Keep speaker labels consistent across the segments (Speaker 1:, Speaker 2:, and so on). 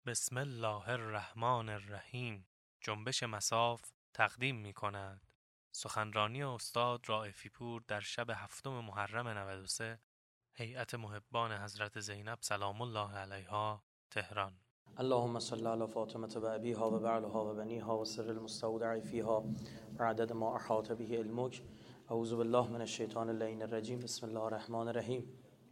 Speaker 1: بسم الله الرحمن الرحیم. جنبش مصاف تقدیم می کند سخنرانی استاد رائفی پور در شب 7 محرم 93 هیئت محبان حضرت زینب سلام الله علیها، تهران.
Speaker 2: اللهم صل على فاطمة وأبيها وبعلها وبنيها وسر المستودع فيها وعدد ما أحاط به علمك. أعوذ بالله من الشيطان اللعين الرجيم. بسم الله الرحمن الرحيم.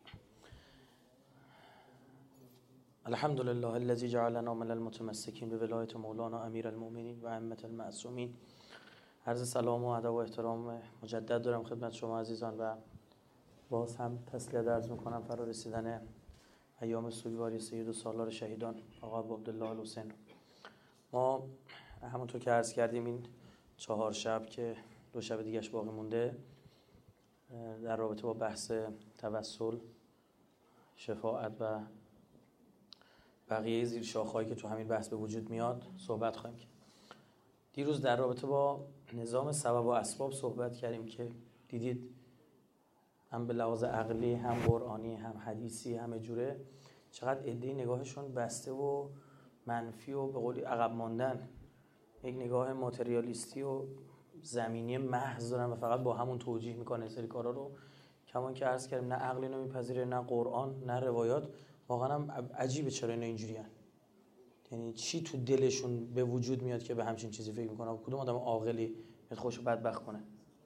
Speaker 2: الحمد لله الذي جعلنا من المتمسكين بولاية مولانا امیر المؤمنین و ائمة المعصومین. عرض سلام و ادب و احترام مجدد دارم خدمت شما عزیزان و باز هم تسلیت عرض میکنم فرا رسیدن ایام سوگواری سید و سالار شهیدان آقا ابو عبدالله الحسین. ما همونطور که عرض کردیم این 4 شب که 2 شب دیگهش باقی مونده در رابطه با بحث توسل، شفاعت و بقیه زیر شاخه‌هایی که تو همین بحث به وجود میاد صحبت خواهیم کرد. دیروز در رابطه با نظام سبب و اسباب صحبت کردیم که دیدید هم به لحاظ عقلی، هم قرآنی، هم حدیثی، همه جوره چقدر عده‌ای نگاهشون بسته و منفی و به قولی عقب ماندن، یک نگاه ماتریالیستی و زمینی محض دارن و فقط با همون توجیه میکنه سری کارا رو. کمان که عرض کردیم نه عقلی نمیپذیره، نه قرآن، نه روایات. واقعا هم عجیبه چرا اینا اینجوریان. یعنی چی تو دلشون به وجود میاد که به همچین چیزی فکر میکنه؟ کدوم آدم عاقلی میاد خودشو بدبخت کنه؟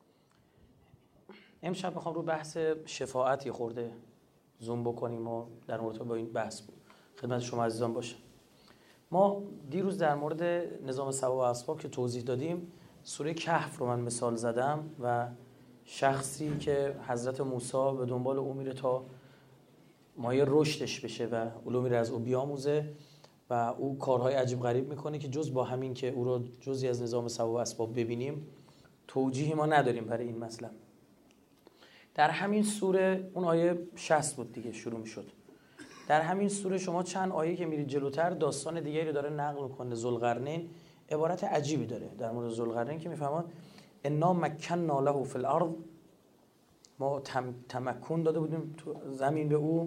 Speaker 2: امشب میخوام رو بحث شفاعت یه خورده زوم بکنیم و در مورد با این بحث خدمت شما عزیزان باشه. ما دیروز در مورد نظام سبب و اسباب که توضیح دادیم، سوره کهف رو من مثال زدم و شخصی که حضرت موسی به دنبال او میره تا مایه رشدش بشه و علومی رو از او بیاموزه و او کارهای عجیب غریب میکنه که جز با همین که او رو جزئی از نظام سبب و اسباب ببینیم توجیهی ما نداریم برای این مسئله. در همین سوره اون آیه 60 بود دیگه شروع میشد. در همین سوره شما چند آیه که میرید جلوتر داستان دیگری رو داره نقل میکنه. ذوالقرنین عبارت عجیبی داره در مورد ذوالقرنین که میفهمن انا مکننا له فی الارض، ما تمکن داده بودیم تو زمین به او،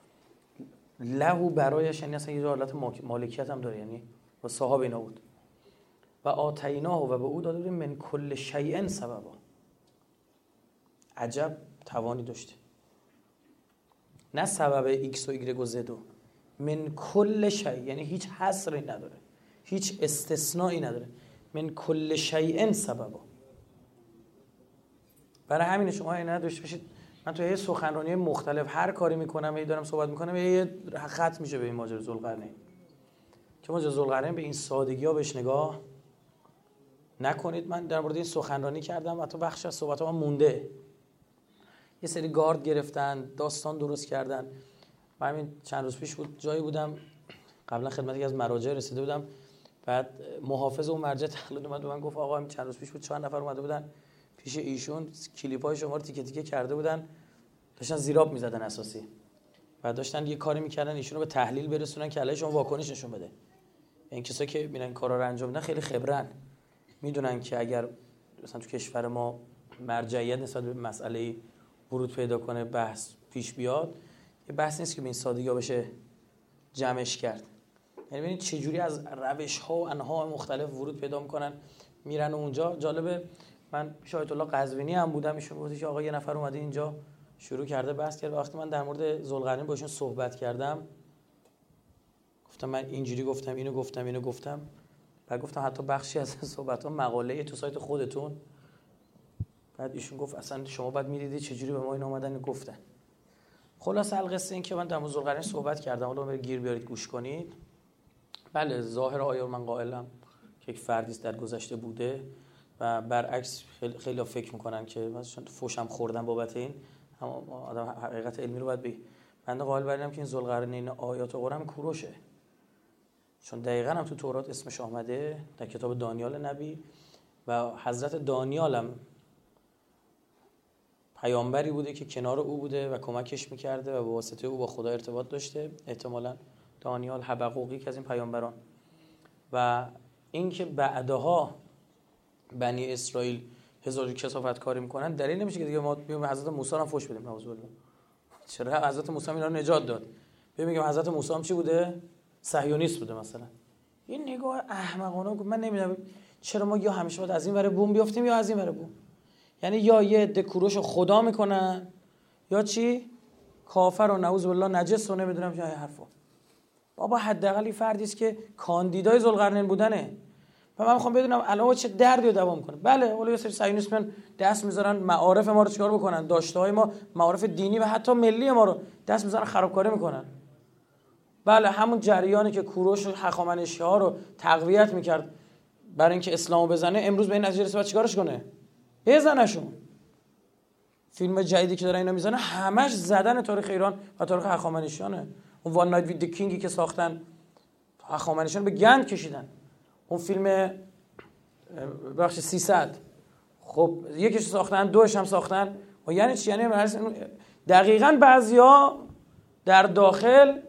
Speaker 2: له برایش، یعنی اصلا یه حالت مالکیت هم داره، یعنی و صاحب اینا بود، و آتیناه و به او داده بودیم من کل شیء سببا. عجب توانی داشته، نه سبب ایکس و ایگرگ و زد، من کل شیء یعنی هیچ حصری نداره، هیچ استثنایی نداره، من کل شیء سببا. برای همین شما اینا داشته باشید. من تو یه سخنرانی مختلف هر کاری میکنم، هی دارم صحبت میکنم، یه خط میشه به این ماجرا ذوالقرنین که ماجرا ذوالقرنین به این سادگی‌ها بهش نگاه نکنید. من در مورد این سخنرانی کردم و تو بخش از صحبتام مونده. یه سری گارد گرفتن، داستان درست کردن. من همین چند روز پیش بود جایی بودم، قبلا خدمت یکی از مراجع رسیده بودم، بعد محافظ اون مرجع تقلید اومد به من گفت آقا همین چند روز پیش بود 4 نفر اومده بودن پیش ایشون، کلیپ‌های شما رو تیکه تیکه کرده بودن، داشتن زیراب می‌زدن اساسی، و داشتن یه کاری می‌کردن ایشون رو به تحلیل برسونن که علیه شما واکنش نشون بده. این کسایی که میرن کارا رو انجام میدن خیلی خبرن، میدونن که اگر مثلا تو کشور ما مرجعیت نسبت به مسئله ورود پیدا کنه، بحث پیش بیاد، یه بحث نیست که به این سادگی‌ها بشه جمعش کرد. یعنی ببینید چه جوری از روش‌ها و انواع مختلف ورود پیدا می‌کنن میرن اونجا. جالبه، من پیش آیت الله قزوینی هم بودم، ایشون گفت که آقا یه نفر اومده اینجا شروع کرده بحث کرد. وقتی من در مورد ذوالقرنین باشون صحبت کردم گفتم من اینجوری گفتم، اینو گفتم، بعد گفتم حتی بخشی از صحبت‌ها مقاله تو سایت خودتون. بعد ایشون گفت اصلا شما بعد می‌دیدید چه جوری به ما این اومدن گفتن. خلاص القصه این که من در مورد ذوالقرنین صحبت کردم، حالا برید گیر بیارید گوش کنید. بله ظاهر آیه من قائلم که یک فردی در گذشته بوده و برعکس خیلی فکر میکنن که مثلا فوشم خوردن بابت این، اما آدم حقیقت علمی رو باید بگه. بنده قائل بر اینم که این ذوالقرنین آیات قرآن کوروشه، چون دقیقاً هم تو تورات اسمش آمده در کتاب دانیال نبی، و حضرت دانیال هم پیامبری بوده که کنار او بوده و کمکش میکرده و به واسطه او با خدا ارتباط داشته، احتمالاً دانیال، حبقوقی که از این پیامبران. و اینکه بعدها بنی اسرائیل هزار کثافت کاری میکنن دلیل نمیشه که دیگه ما بیایم حضرت موسی رو فوش بدیم. نعوذ بالله. چرا حضرت موسی اینا رو نجات داد؟ ببینیم حضرت موسی هم چی بوده؟ صهیونیست بوده مثلا. این نگاه احمقانه بود. من نمیدونم چرا ما یا همیشه باید از این ور بوم بیافتیم یا از این ور بوم. یعنی یا یه عده کوروشو خدا میکنن یا چی؟ کافر و نعوذ بالله نجس و نمیدونم چه حرفا. بابا حداقل این فردی است که کاندیدای ذوالقرنین بودنه. و من میخوام بدونم الان چه دردی رو دوا میکنه. بله ولی یه سری صهیونیست‌من دست میذارن معارف ما رو چیکار بکنن؟ داشته‌های ما، معارف دینی و حتی ملی ما رو دست میذارن خرابکاری میکنن. بله همون جریانی که کوروش و هخامنشی‌ها رو تقویت میکرد برای اینکه اسلامو بزنه، امروز به این نتیجه رسید چیکارش کنه؟ بزنشون. فیلم جدیدی که داره اینا میزنه همش زدن تاریخ ایران و تاریخ هخامنشیانه. اون وان نایت وید دی کینگی که ساختن هخامنشیان به گند کشیدن. اون فیلم بخش 300 خب یکیش ساختن، دوش هم ساختن. و یعنی چی؟ یعنی دقیقاً بعضیا در داخل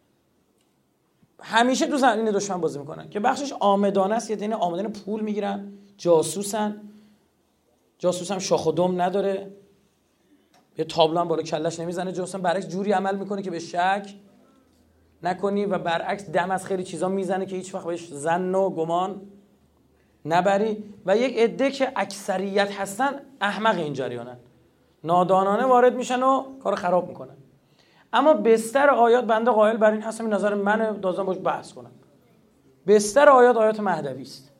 Speaker 2: همیشه تو زمین دشمن بازی میکنن که بخشش آمدانه است، یعنی آمدانه پول میگیرن، جاسوسن. جاسوس هم شاخ و دم نداره، یه تابلو هم بالا کلش نمیزنه. جاسوس هم برعکس جوری عمل میکنه که به شک نکنی و برعکس دم از خیلی چیزا میزنه که هیچ وقت بهش ظن و گمان نبری. و یک عده که اکثریت هستن احمق این جریانن، نادانانه وارد میشن و کارو خراب میکنن. اما بستر آیات، بنده قائل بر این هستم، این نظر منه، دازم باش بحث کنم، بستر آیات آیات مهدوی است.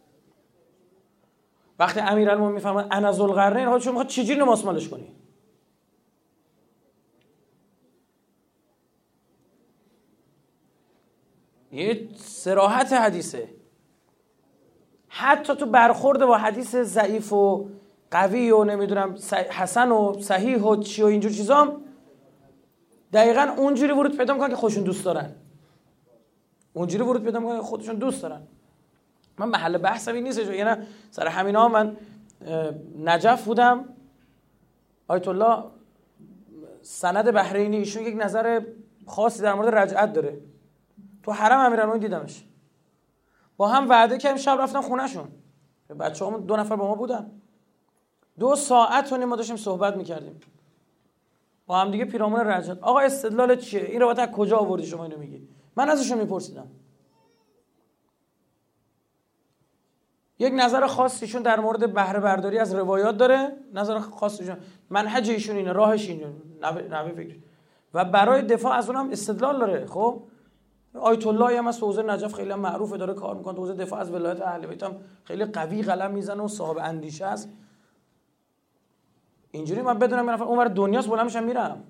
Speaker 2: وقتی امیرالمومنین میفهمن انا ذوالقرنین، حالا شما میخواد چجوری نماز مالش کنی؟ یه صراحت حدیثه. حتی تو برخورد با حدیث ضعیف و قوی و نمیدونم حسن و صحیح و چی و اینجور چیزام دقیقاً اونجوری ورود پیدا میکنن که خودشون دوست دارن. اونجوری ورود پیدا میکنن که خودشون دوست دارن. من محل بحثم این نیست. یعنی سر همینا من نجف بودم، آیت الله سند بحرینی، ایشون یک نظر خاصی در مورد رجعت داره. تو حرم امیرالمومنین دیدمش، با هم وعده کردیم، شب رفتم خونهشون، بچه‌هامون 2 نفر با ما بودن، 2 ساعت و نیم ما داشتیم صحبت میکردیم با هم دیگه پیرامون رجعت. آقا استدلال چیه؟ این روایت از کجا آوردی شما اینو میگی؟ من ازشون میپرسیدم. یک نظر خاصیشون در مورد بهره برداری از روایات داره، نظر خاصیشون، منهج ایشون اینه، راهش اینه، نوع فکر، و برای دفاع از اونم استدلال داره. خب آیت الله هم از حوزه نجف خیلی هم معروفه، داره کار میکنه، حوزه دفاع از ولایت اهل بیت هم خیلی قوی قلم میزنه و صاحب اندیشه است. اینجوری من بدونم یه نفر اونور دنیاست بلند میشم میرم،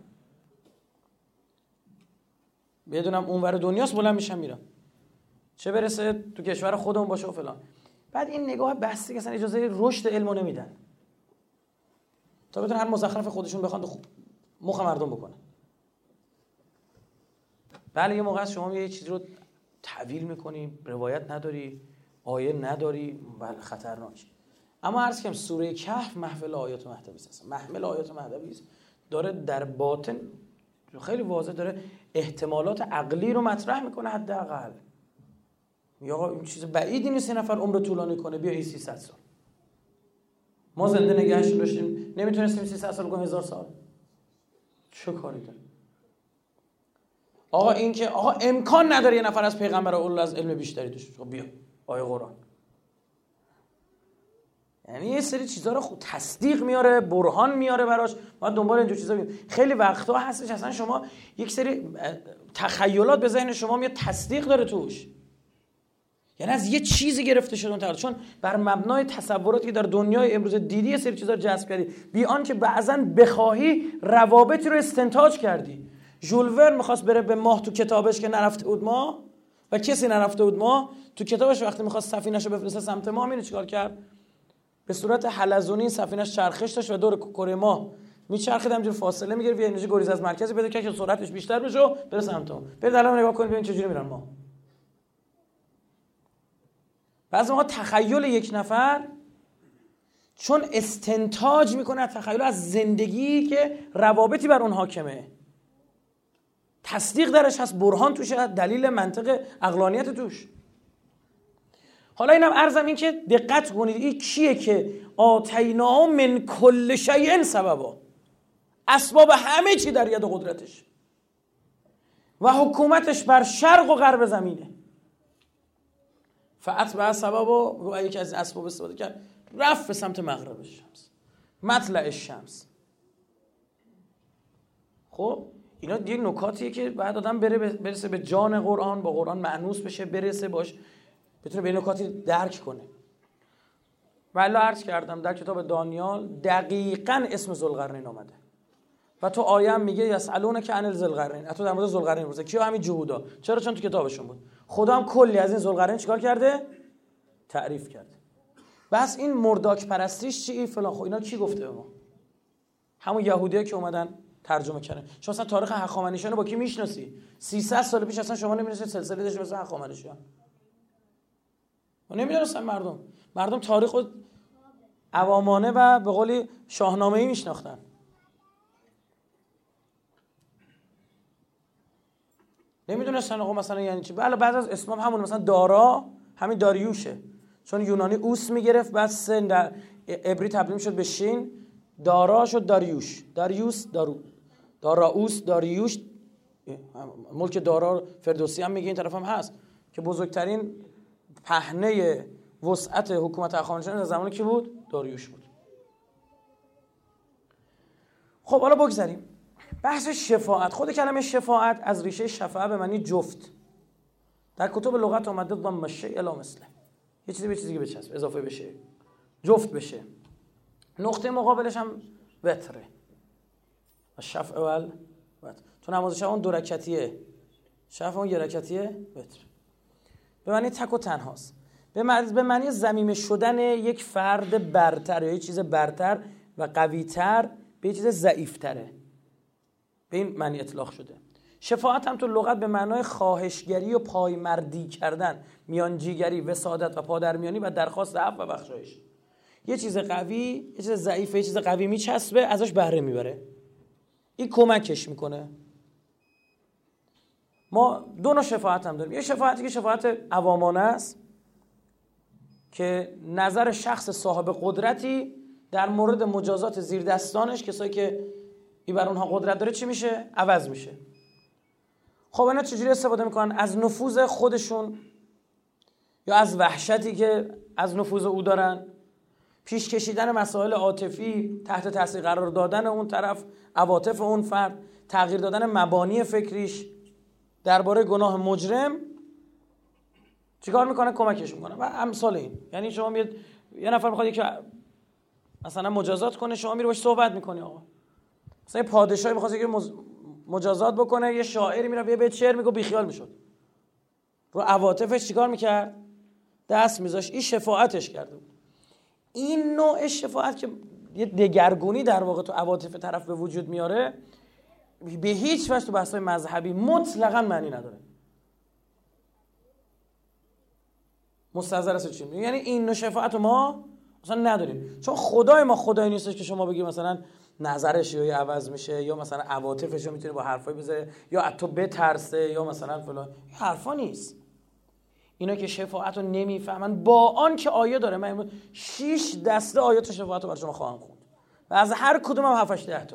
Speaker 2: بدونم اونور دنیاست بلند میشم میرم، چه برسه تو کشور خودمون باشه و فلان. بعد این نگاه بسته که اصلا اجازه رشد علمو نمیدن تا بتونن هر مزخرف خودشون بخوان مخ مردم بکنن. بله یه موقع شما یه چیزی رو تعویل میکنی، روایت نداری، آیه نداری، بله خطرناک. اما عرض کنم سوره کهف محمل آیات مهدوی است. محمل آیات مهدوی است، داره در باطن خیلی واضح داره احتمالات عقلی رو مطرح میکنه. حداقل یا این چیز بعیدی نیست یه نفر عمر طولانی کنه، بیا این 300 سال ما زنده نگهش داشتیم، نمیتونستیم 300 سال کنیم، 1000 سال چه کاری داره؟ آقا این که آقا امکان نداره یه نفر از پیغمبر اول از علم بیشتری داشته باشه، بیا آیه قرآن. یعنی یه سری چیزا رو خود تصدیق میاره، برهان میاره براش. ما دنبال اینجور چیزا میگیم. خیلی وقتا هستش اصلا شما یک سری تخیلات به ذهن شما میاد، تصدیق داره توش، یعنی از یه چیزی گرفته شده اون چون بر مبنای تصوراتی که در دنیای امروز دیدی یه سری چیزا رو جذب کردی، بی آنکه بعضاً بخواهی روابطی رو استنتاج کردی. ژول ورن می‌خواست بره به ماه تو کتابش که نرفته بود ماه و کسی نرفته بود ماه، تو کتابش وقتی می‌خواست سفینه‌شو بفرسته سمت ماه، می‌دونی چیکار کرد؟ به صورت حلزونی سفینه‌اش چرخش داشت و دور کره ماه میچرخید، همینجوری فاصله می‌گرفت، انرژی گریز از مرکز پیدا کرد که سرعتش بیشتر بشه و بره سمت ماه. برید الان نگاه کنید ببینید چجوری میرن ماه. بعضی موقع تخیل یک نفر چون استنتاج میکنه تخیل از زندگی که روابطی بر اون حاکمه، تصدیق درش هست، برهان توش هست، دلیل منطق عقلانیت توش. حالا اینم عرضم این که دقت کنید این کیه که آتینا من کل شیء سببا، اسباب همه چی در ید قدرتش. و حکومتش بر شرق و غرب زمینه. فاتبع سببا، و یکی از اسباب استفاده کرد، رفت به سمت مغرب الشمس، مطلع الشمس. خب اینا دیگه نکاتیه که بعد آدم برسه به جان قرآن، با قرآن مأنوس بشه، برسه باش، بتونه به نکاتی درک کنه. ولی عرض کردم در کتاب دانیال دقیقاً اسم ذوالقرنین اومده و تو آیه هم میگه یسالونک عن ذوالقرنین، تو در مورد ذوالقرنین میگه کیو؟ همین جهودا. چرا؟ چون تو کتابشون بود. خدا هم کلی از این ذوالقرنین چیکار کرده؟ تعریف کرده. بس این مرداک پرستیش چی فلان، خب اینا کی گفته به ما؟ همون یهودیایی که اومدن ترجمه کردن. شما اصلا تاریخ هخامنشیان رو با کی میشناسی؟ 300 سال پیش اصلا شما نمی‌دونید سلسله داشت مثل هخامنشیان. و نمی‌دونستن مردم تاریخ رو عوامانه و به قولی شاهنامه‌ای میشناختن. نمیدونستن آقا مثلا یعنی چی. بله بعد از اسلام همون مثلا دارا همین داریوشه، چون یونانی اوس میگرفت بعد سن در عبری تبدیل شد به شین، دارا شد داریوش، داراوس، داریوش. ملک دارا فردوسی هم میگه این طرف هم هست که بزرگترین پهنه وسعت حکومت هخامنشیان در زمان کی بود؟ داریوش بود. خب حالا بگذاریم بحث شفاعت. خود کلمه شفاعت از ریشه شفاعه به معنی جفت. در کتب لغت اومده ضم الشیء الی مثله، یه چیزی به چیزی بچسب، اضافه بشه، جفت بشه. نقطه مقابلش هم وتره، الشفع و الوتر. تو نماز شب اون دو رکعتیه، شفع اون یه رکعتیه، وتر به معنی تک و تنهاست. به معنی ضمیمه شدن یک فرد برتر یا یک چیز برتر و قوی‌تر به یک چیز ضعیف‌تره، به این معنی اطلاق شده. شفاعت هم تو لغت به معنای خواهشگری و پایمردی کردن، میانجیگری، وسادت و پادرمیانی و درخواست عفو و بخشایش. یه چیز قوی، یه چیز ضعیف، یه چیز قوی میچسبه، ازش بهره میبره، این کمکش میکنه. ما دو نوع شفاعت هم داریم. یه شفاعتی که شفاعت عوامانه است که نظر شخص صاحب قدرتی در مورد مجازات زیر دستانش، کسایی که این بر اونها قدرت داره، چی میشه؟ عوض میشه. خب اینا چجوری استفاده میکنن؟ از نفوذ خودشون یا از وحشتی که از نفوذ او دارن، پیش کشیدن مسائل عاطفی، تحت تاثیر قرار دادن اون طرف عواطف اون فرد، تغییر دادن مبانی فکریش درباره گناه مجرم، چیکار میکنه؟ کمکش میکنه و امثال این. یعنی شما میاد یه نفر میخواد که مثلا مجازات کنه، شما میری باش صحبت میکنی. آقا مثلا یه پادشاهی میخواد که مجازات بکنه، یه شاعری میره به شعر میگه بیخیال میشد، رو عواطفش چیکار میکرد؟ دست میذاشت. این شفاعتش کرده بود. این نوع شفاعت که یه دگرگونی در واقع تو عواطف طرف به وجود میاره، به هیچ وجه تو بحث‌های مذهبی مطلقاً معنی نداره. مستحضر است چی؟ یعنی این نوع شفاعت ما مثلا نداریم، چون خدای ما خدایی نیستش که شما بگی مثلا نظرش یا عوض میشه یا مثلا عواطفش رو میتونه با حرفای بذاره یا از تو بترسه یا مثلا فلان. این حرفا نیست. اینا که شفاعت رو نمیفهمن، با آن که آیه داره، من 6 دسته آیات شفاعت رو برای شما خواهم خوند و از هر کدوم هم 7-8 تا.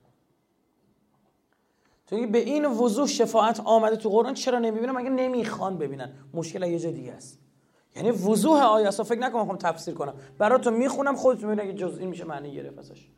Speaker 2: چون به این وضوح شفاعت آمده تو قرآن، چرا نمیبینن؟ مگه نمیخوان ببینن؟ مشکل یه جای دیگه است. یعنی وضوح آیه است. فکر نکنم میخوام تفسیر کنم، براتون میخونم، خودتون میبینید که جز این میشه معنی گرفت ازش.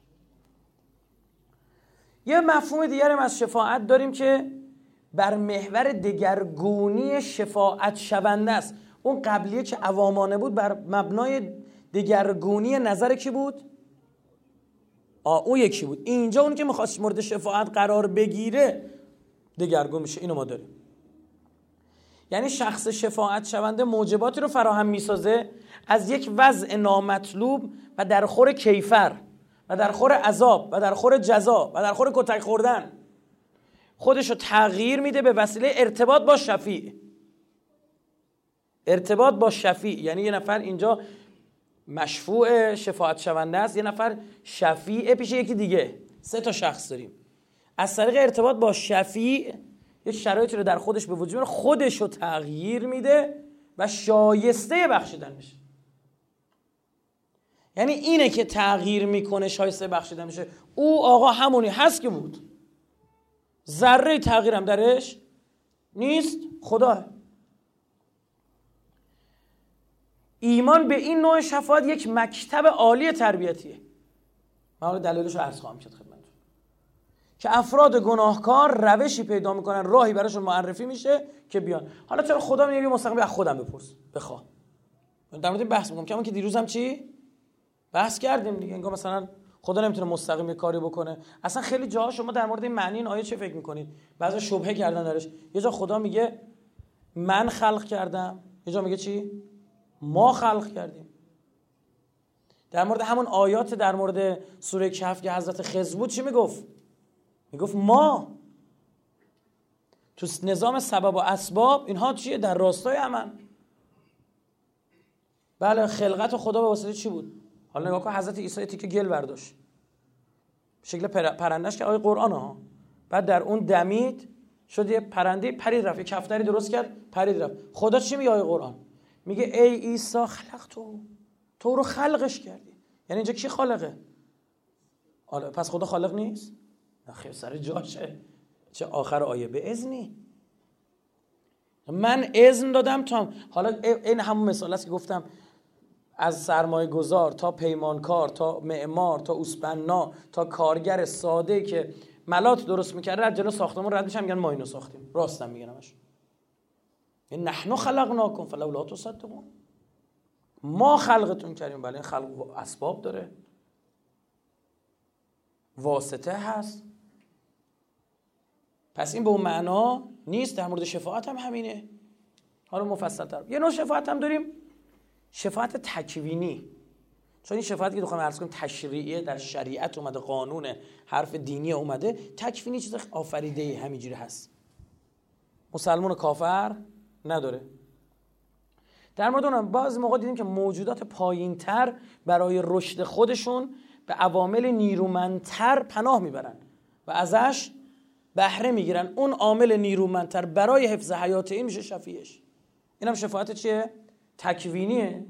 Speaker 2: یه مفهوم دیگه هم از شفاعت داریم که بر محور دگرگونی شفاعت شونده است. اون قبلیه که عوامانه بود بر مبنای دگرگونی نظر کی بود؟ اون یکی بود. اینجا اون که میخواست مورد شفاعت قرار بگیره دگرگون میشه. اینو ما داریم. یعنی شخص شفاعت شونده موجباتی رو فراهم میسازه از یک وضع نامطلوب و در خور کیفر و در خور عذاب و در خور جزا و در خور کتک خوردن خودشو تغییر میده به وسیله ارتباط با شفیع. ارتباط با شفیع یعنی یه نفر اینجا مشفوع شفاعت شونده است، یه نفر شفیع پیش یکی دیگه، 3 تا شخص داریم. از طریق ارتباط با شفیع یه شرایطی رو در خودش به وجود میاره، خودشو تغییر میده و شایسته بخشیدن میشه. یعنی اینه که تغییر میکنه، شایسته بخشیدن میشه. او آقا همونی هست که بود، ذره تغییرم درش نیست، خداه. ایمان به این نوع شفاعت یک مکتب عالی تربیتیه. من حالا دلیلش رو عرض خواهم کرد خدمتتون که افراد گناهکار روشی پیدا میکنن، راهی براشون معرفی میشه که بیان. حالا چرا خدا میگه مستقیم از خودم بپرس بخواه. در مورد بحث میکنم که دیروزم چی بحث کردیم دیگه. انگار مثلا خدا نمیتونه مستقیم یه کاری بکنه. اصلا خیلی جاها شما در مورد این معنی این آیه چه فکر میکنید؟ بعضی شبهه کردن درش. یه جا خدا میگه من خلق کردم، یه جا میگه چی؟ ما خلق کردیم. در مورد همون آیات در مورد سوره کهف که حضرت خضر بود چی میگفت؟ میگفت ما. تو نظام سبب و اسباب اینها چیه؟ در راستای همن. بله خلقت خدا به واسطه چی بود؟ حالا نگاه کن حضرت عیسی تیکه گل برداشت شکل پرندهش که آیه قرآن ها، بعد در اون دمید شد یه پرنده پرید رفت، یه کفتری درست کرد پرید رفت. خدا چی میگه آیه قرآن؟ میگه ای عیسی خلق تو رو خلقش کردی. یعنی اینجا کی خالقه؟ پس خدا خالق نیست؟ خیلی سر جاشه. چه آخر آیه به اذنی من اذن دادم تا. حالا این همون مثال است که گفتم از سرمایه گذار تا پیمانکار تا معمار تا اوسپنا تا کارگر ساده که ملات درست میکرده از جلو ساختمون رد میشن میگن ما اینو ساختیم. راستم میگن همش. نحنو خلقناکم فلولا تصدقون. ما خلقتون کردیم. بله این خلق اسباب داره، واسطه هست. پس این به اون معنا نیست. در مورد شفاعت هم همینه. حالا مفصل تر یه نوع شفاعت هم داریم، شفاعت تکوینی. چون این شفاعتی که بخوام عرض کنم تشریعیه، در شریعت اومده، قانون حرف دینی اومده. تکوینی چیز آفریده همینجوری هست، مسلمان و کافر نداره. در مورد اونم بعضی موقع دیدیم که موجودات پایین‌تر برای رشد خودشون به عوامل نیرومندتر پناه میبرن و ازش بهره میگیرن. اون عامل نیرومندتر برای حفظ حیات این میشه شفیعش. اینم شفاعت چیه؟ تکوینیه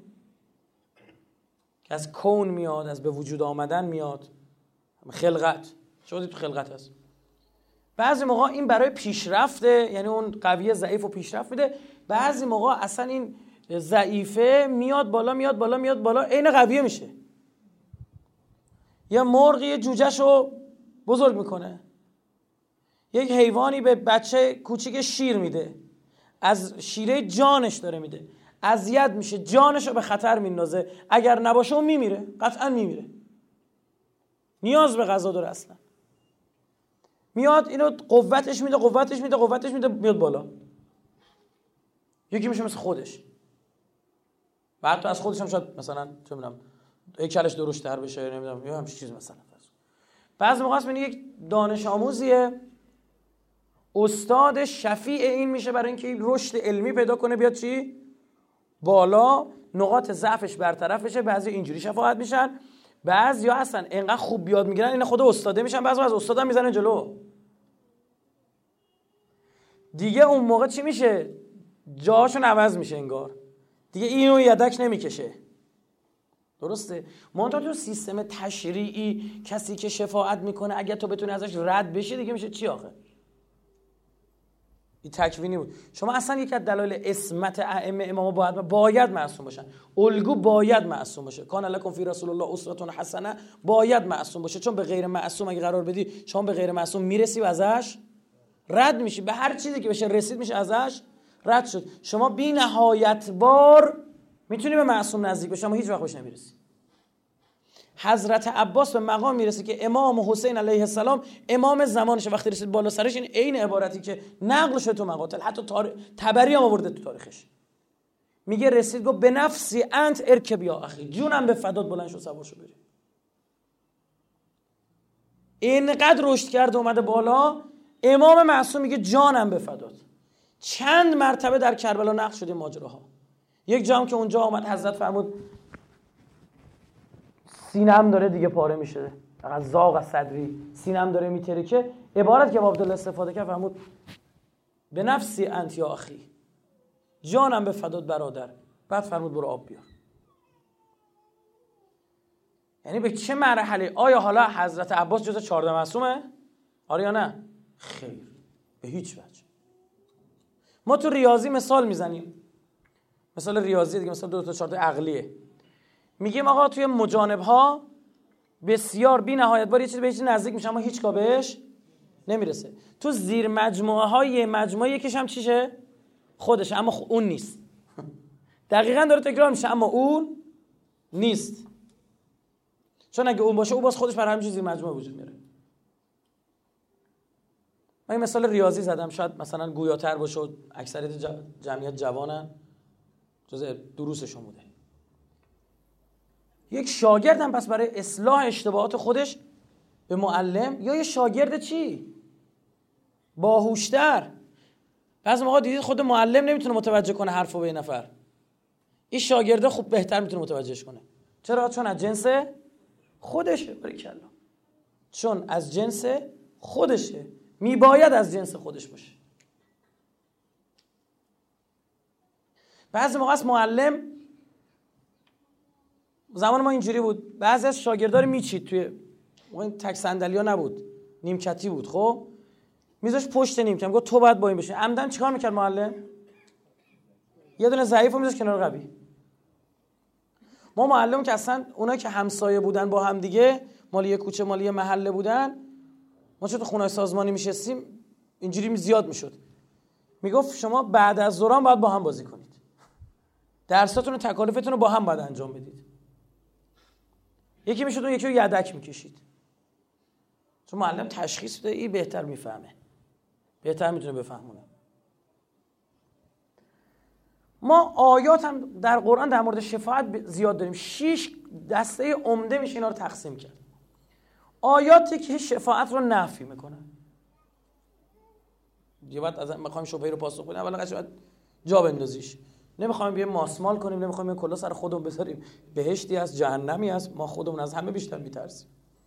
Speaker 2: که از کون میاد، از به وجود آمدن میاد، خلقت. شما دید تو خلقت هست. بعضی موقع این برای پیشرفته، یعنی اون قویه ضعیف و پیشرفت میده. بعضی موقع اصلا این ضعیفه میاد بالا میاد بالا میاد بالا عین قویه میشه. یا مرغ یه جوجهشو بزرگ میکنه، یک حیوانی به بچه کوچیک شیر میده، از شیره جانش داره میده، اذیت میشه، جانشو به خطر میندازه، اگر نباشه اون میمیره، قطعا میمیره، نیاز به غذا داره اصلا. میاد اینو قوتش میده میاد بالا. یکی میشه مثل خودش، بعد تو از خودش هم شاید مثلا چه میدونم هیکلش درشت‌تر بشه، نمیدونم یا همچین چیز. مثلا بعضی موقع است یک دانش آموزیه، استاد شفیع این میشه برای اینکه رشد علمی پیدا کنه، بیاد چی بالا، نقاط ضعفش برطرف بشه. بعضی اینجوری شفاعت میشن، بعضیا هستن اینقدر خوب بیاد میگیرن این خود استاده میشن، بعضی از استادم میزنن جلو دیگه. اون موقع چی میشه؟ جاهاشون عوض میشه انگار دیگه اینو یدک نمیکشه. درسته؟ منتها تو سیستم تشریعی کسی که شفاعت میکنه اگه تو بتونی ازش رد بشی دیگه میشه چی آخه؟ این تکوینی بود. شما اصلا یک از دلایل عصمت ائمه اماما باید معصوم باشن. الگو باید معصوم باشه. کان لکم فی رسول الله اسوه حسنه باید معصوم باشه. چون به غیر معصوم اگه قرار بدی شما به غیر معصوم میرسی و ازش رد میشی. به هر چیزی که بشه رسید میشه ازش رد شد. شما بی نهایت بار میتونی به معصوم نزدیک بشی اما هیچ وقت بهش نمیرسی. حضرت عباس به مقام میرسه که امام حسین علیه السلام امام زمانشه. وقتی رسید بالا سرش این عین عبارتی که نقل شده تو مقاتل، حتی طبری هم آورده تو تاریخش، میگه رسید گفت به نفسی انت ارکب یا اخی، جونم به فدات بلند شو سوار شو بری. اینقدر رشد کرد اومده بالا، امام معصوم میگه جانم به فدات. چند مرتبه در کربلا نقل شده ماجراها. یک جام که اونجا آمد حضرت فرمود سینم داره دیگه پاره میشه، فقط زاغ از صدری، سینم داره میترکه. عبارت که عبدالله استفاده کرد فرمود به نفسی انت یا اخی، جانم به فدات برادر. بعد فرمود برو آب بیار. یعنی به چه مرحله؟ آیا حالا حضرت عباس جز 14 معصومه؟ آره یا نه؟ خیر، به هیچ وجه. ما تو ریاضی مثال میزنیم، مثال ریاضی دیگه، مثلا 2 تا 4 تا عقلیه، میگیم آقا توی مجانب ها بسیار بی نهایت بار یه چیز به یه چیز نزدیک میشه اما هیچ بهش نمیرسه. تو زیر مجموعه های مجموعه یکیش هم چیشه؟ خودشه، اما اون نیست. دقیقاً داره تکرار میشه اما اون نیست، چون اگه اون باشه او باز خودش برای همین چیز زیر مجموعه وجود میاره. من این مثال ریاضی زدم، شاید مثلا گویاتر باشه و اکثریت جمعیت جوانن، جزء دروسشون بوده. یک شاگرد هم پس برای اصلاح اشتباهات خودش به معلم، یا یه شاگرد چی؟ باهوشتر. بعضی موقع دیدید خود معلم نمیتونه متوجه کنه حرفو به یه نفر، این شاگرده خوب بهتر میتونه متوجهش کنه. چرا؟ چون از جنس خودشه. باریکلا، چون از جنس خودشه، میباید از جنس خودش باشه. بعضی موقع است معلم، زمان ما اینجوری بود، بعضی از شاگردا رو میچید توی این تک صندلی‌ها نبود، نیمکتی بود، خب میذاش پشت نیمکت، میگه تو باید با این بشین. عمدن چیکار میکرد معلم؟ یه دونه ضعیفو میذاش کنار قوی. ما معلم که اصلا اونایی که همسایه بودن با هم دیگه، مال یه کوچه مال یه محله بودن، ما چون تو خونه‌های سازمانی میشستیم اینجوری زیاد میشد، میگفت شما بعد از ظهر باید با هم بازی کنید، درساتون و تکالیفتون رو با هم باید انجام بدید. یکی میشد اون یکی رو یدک میکشید، چون معلم تشخیص بده این بهتر میفهمه، بهتر میتونه بفهمونه. ما آیات هم در قرآن در مورد شفاعت زیاد داریم. 6 دسته عمده میشه اینا رو تقسیم کرد. آیاتی که شفاعت رو نفی میکنن. یه وقت از میخوایم شبهه رو پاسخ بدیم، اولا قضیه جا بندازیش. نمیخوایم بیایم ماسمال کنیم، نمیخوایم کلا سر خودمون بذاریم. بهشتی از جهنمی است، ما خودمون از همه بیشتر میترسیم.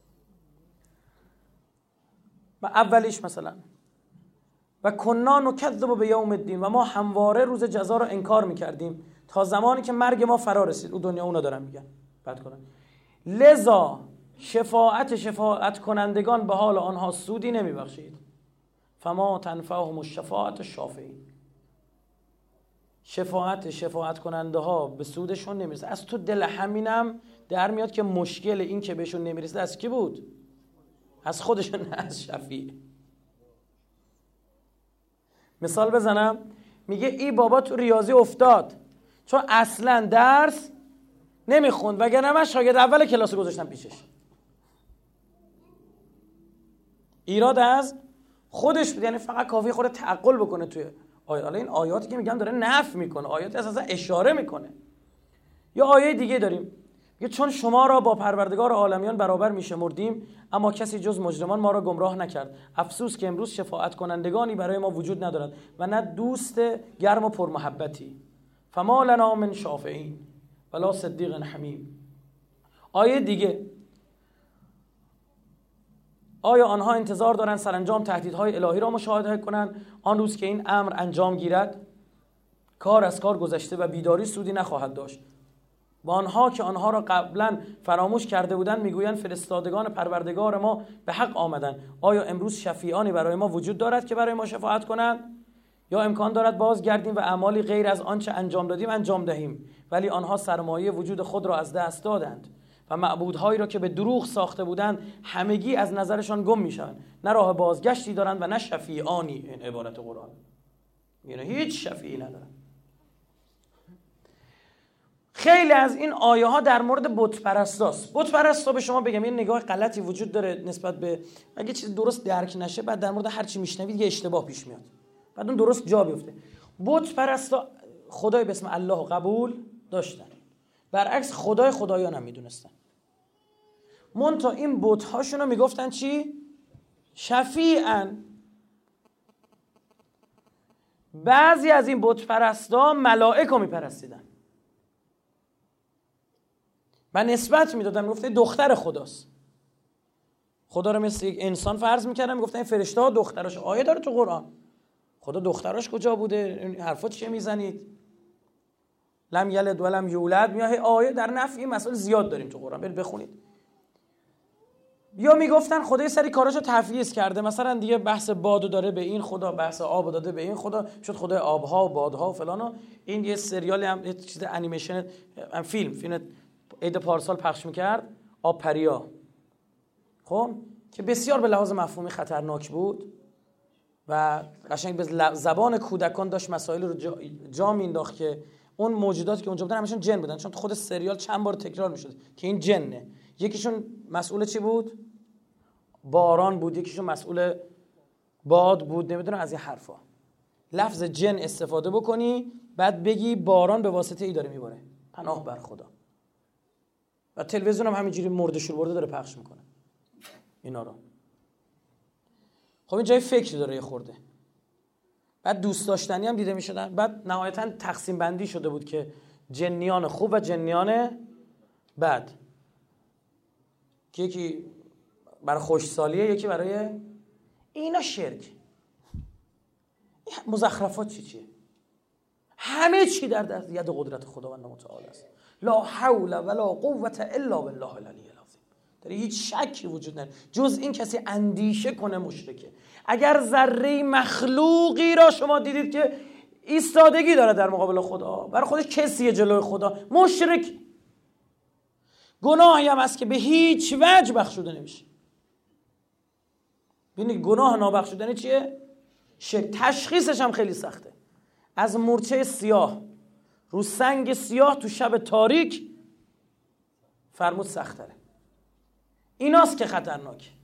Speaker 2: و اولیش مثلا و کنا نکذب بیوم الدین، و ما همواره روز جزا رو انکار میکردیم تا زمانی که مرگ ما فرا رسید. او دنیا اونا دارن میگن بعد کنن. لذا شفاعت کنندگان به حال آنها سودی نمیبخشید. فما تنفعهم الشفاعت الشافعین. شفاعت کننده ها به سودشون نمیرسه. از تو دل همینم در میاد که مشکل این که بهشون نمیرسه از کی بود؟ از خودشون، نه از شفیع. مثال بزنم، میگه ای بابا تو ریاضی افتاد چون اصلا درس نمیخوند، وگرنه من شاگرد اول کلاس گذاشتم پیشش. ایراد از خودش بود، یعنی فقط کافیه خود تعقل بکنه توی آیات. حالا این آیاتی که میگم داره نفی میکنه، آیاتی اساسا اشاره میکنه. یا آیه دیگه داریم میگه چون شما را با پروردگار عالمیان برابر میشمردیم اما کسی جز مجرمان ما را گمراه نکرد. افسوس که امروز شفاعت کنندگانی برای ما وجود ندارد و نه دوست گرم و پرمحبتی. فما لنا من شافعین ولا صدیق حمیم. آیه دیگه، آیا آنها انتظار دارند سرانجام تهدیدهای الهی را مشاهده کنند آن روز که این امر انجام گیرد؟ کار از کار گذشته و بیداری سودی نخواهد داشت. و آنها که آنها را قبلا فراموش کرده بودند میگویند فرستادگان پروردگار ما به حق آمدند. آیا امروز شفیعانی برای ما وجود دارد که برای ما شفاعت کنند؟ یا امکان دارد بازگردیم و اعمالی غیر از آنچه انجام دادیم انجام دهیم؟ ولی آنها سرمایه وجود خود را از دست دادند و معبودهایی را که به دروغ ساخته بودند همگی از نظرشان گم میشوند. نه راه بازگشتی دارند و نه شفیعانی. این عبارت قرآن، یعنی هیچ شفیعی ندارند. خیلی از این آیه ها در مورد بت پرستاست. بت پرستا به شما بگم یه نگاه غلطی وجود داره نسبت به، اگه چیز درست درک نشه بعد در مورد هر چی میشنوید یه اشتباه پیش میاد، بعد اون درست جا بیفته. بت پرستا خدای به اسم الله قبول داشتن، برعکس خدایان هم میدونستن. منتها این بت هاشون رو میگفتن چی؟ شفیعن. بعضی از این بت پرستا ملائک رو میپرستیدن و نسبت میدادن، میگفتن دختر خداست. خدا رو مثل یک انسان فرض میکردن، میگفتن این فرشته ها دختراش. آیه داره تو قرآن. خدا دختراش کجا بوده؟ این حرفا چیه میزنید؟ لم یلد ولم یولد. میاه آیه در نفی این مسائل زیاد داریم تو قرآن، برید بخونید. یا میگفتن خدا یه سری کاراشو تفویض کرده، مثلا دیگه بحث بادو داره به این خدا، بحث آبو داده به این خدا، شد خدای آبها و بادها و فلان. این یه سریال هم یه چیز انیمیشن، فیلم عید پارسال پخش میکرد، آب پریا، خب که بسیار به لحاظ مفهومی خطرناک بود و قشنگ به زبان کودکان داشت مسائل رو جا مینداخت که اون موجوداتی که اونجا بودن همشون جن بودن، چون خود سریال چند بار تکرار میشد که این جنه. یکیشون مسئول چی بود؟ باران بود، یکیشون مسئول باد بود، نمیدونم از این حرفا. لفظ جن استفاده بکنی بعد بگی باران به واسطه ای داره میباره، پناه بر خدا. و تلویزیون هم همینجوری مرده شور برده داره پخش میکنه اینا رو. خب این جای فکر داره یه خورده. بعد دوست داشتنی هم دیده میشدن. بعد نهایتا تقسیم بندی شده بود که جنیان خوب و جنیان بد، که یکی برای خوشسالیه، یکی برای اینا شرک. مزخرفات چیه؟ همه چی در ید قدرت خداوند متعال است. لا حول ولا قوة الا بالله العلی العظیم. در هیچ شکی وجود نداره جز این کسی اندیشه کنه مشرکه. اگر ذره مخلوقی را شما دیدید که ایستادگی داره در مقابل خدا، برای خودش کسیه جلوی خدا، مشرک. گناهی هم است که به هیچ وجه بخشوده نمیشه. ببینید گناه نابخشودنی چیه؟ شرک. تشخیصش هم خیلی سخته. از مورچه سیاه رو سنگ سیاه تو شب تاریک فرمود سخت‌تره. ایناست که خطرناک.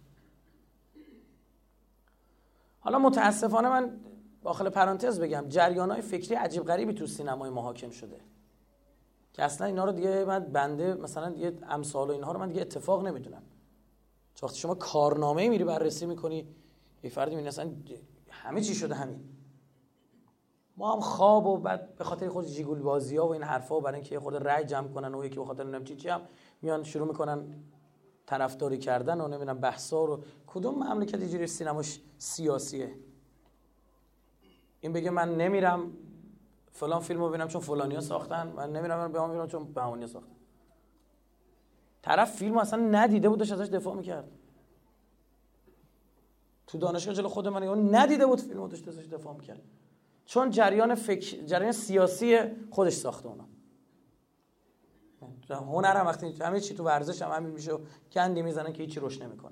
Speaker 2: حالا متاسفانه من داخل پرانتز بگم جریان‌های فکری عجیب غریبی تو سینمای ما حاکم شده که اصلا اینا رو دیگه من بنده مثلا دیگه امثال و اینها رو من دیگه اتفاق نمیدونم. وقتی شما کارنامه‌ای میری بررسی میکنی یه فردی میبینی اصلا همه چی شده همین. ما هم خواب و بعد به خاطر خود جیگول بازی‌ها و این حرفا برای اینکه خود رأی جمع کنن و یکی به خاطر نمیدونم چی هم میان شروع میکنن طرفداری کردن و نمیدونم بحثا رو. کدوم مملکت اینجوری سینماش سیاسیه؟ این بگه من نمیرم فلان فیلمو ببینم چون فلانیا ساختن، من نمیرم به اون فیلمو چون بهمانیا ساختن. طرف فیلمو اصلا ندیده بود داشت ازش دفاع میکرد. تو دانشگاه جلو خود من اون ندیده بود فیلمو داشت ازش دفاع میکرد، چون جریان سیاسی خودش ساخته اونا. هنر هم وقتی همه چی تو ورزش هم همین میشه، گندی میزنن که هیچی روش نمیکنه.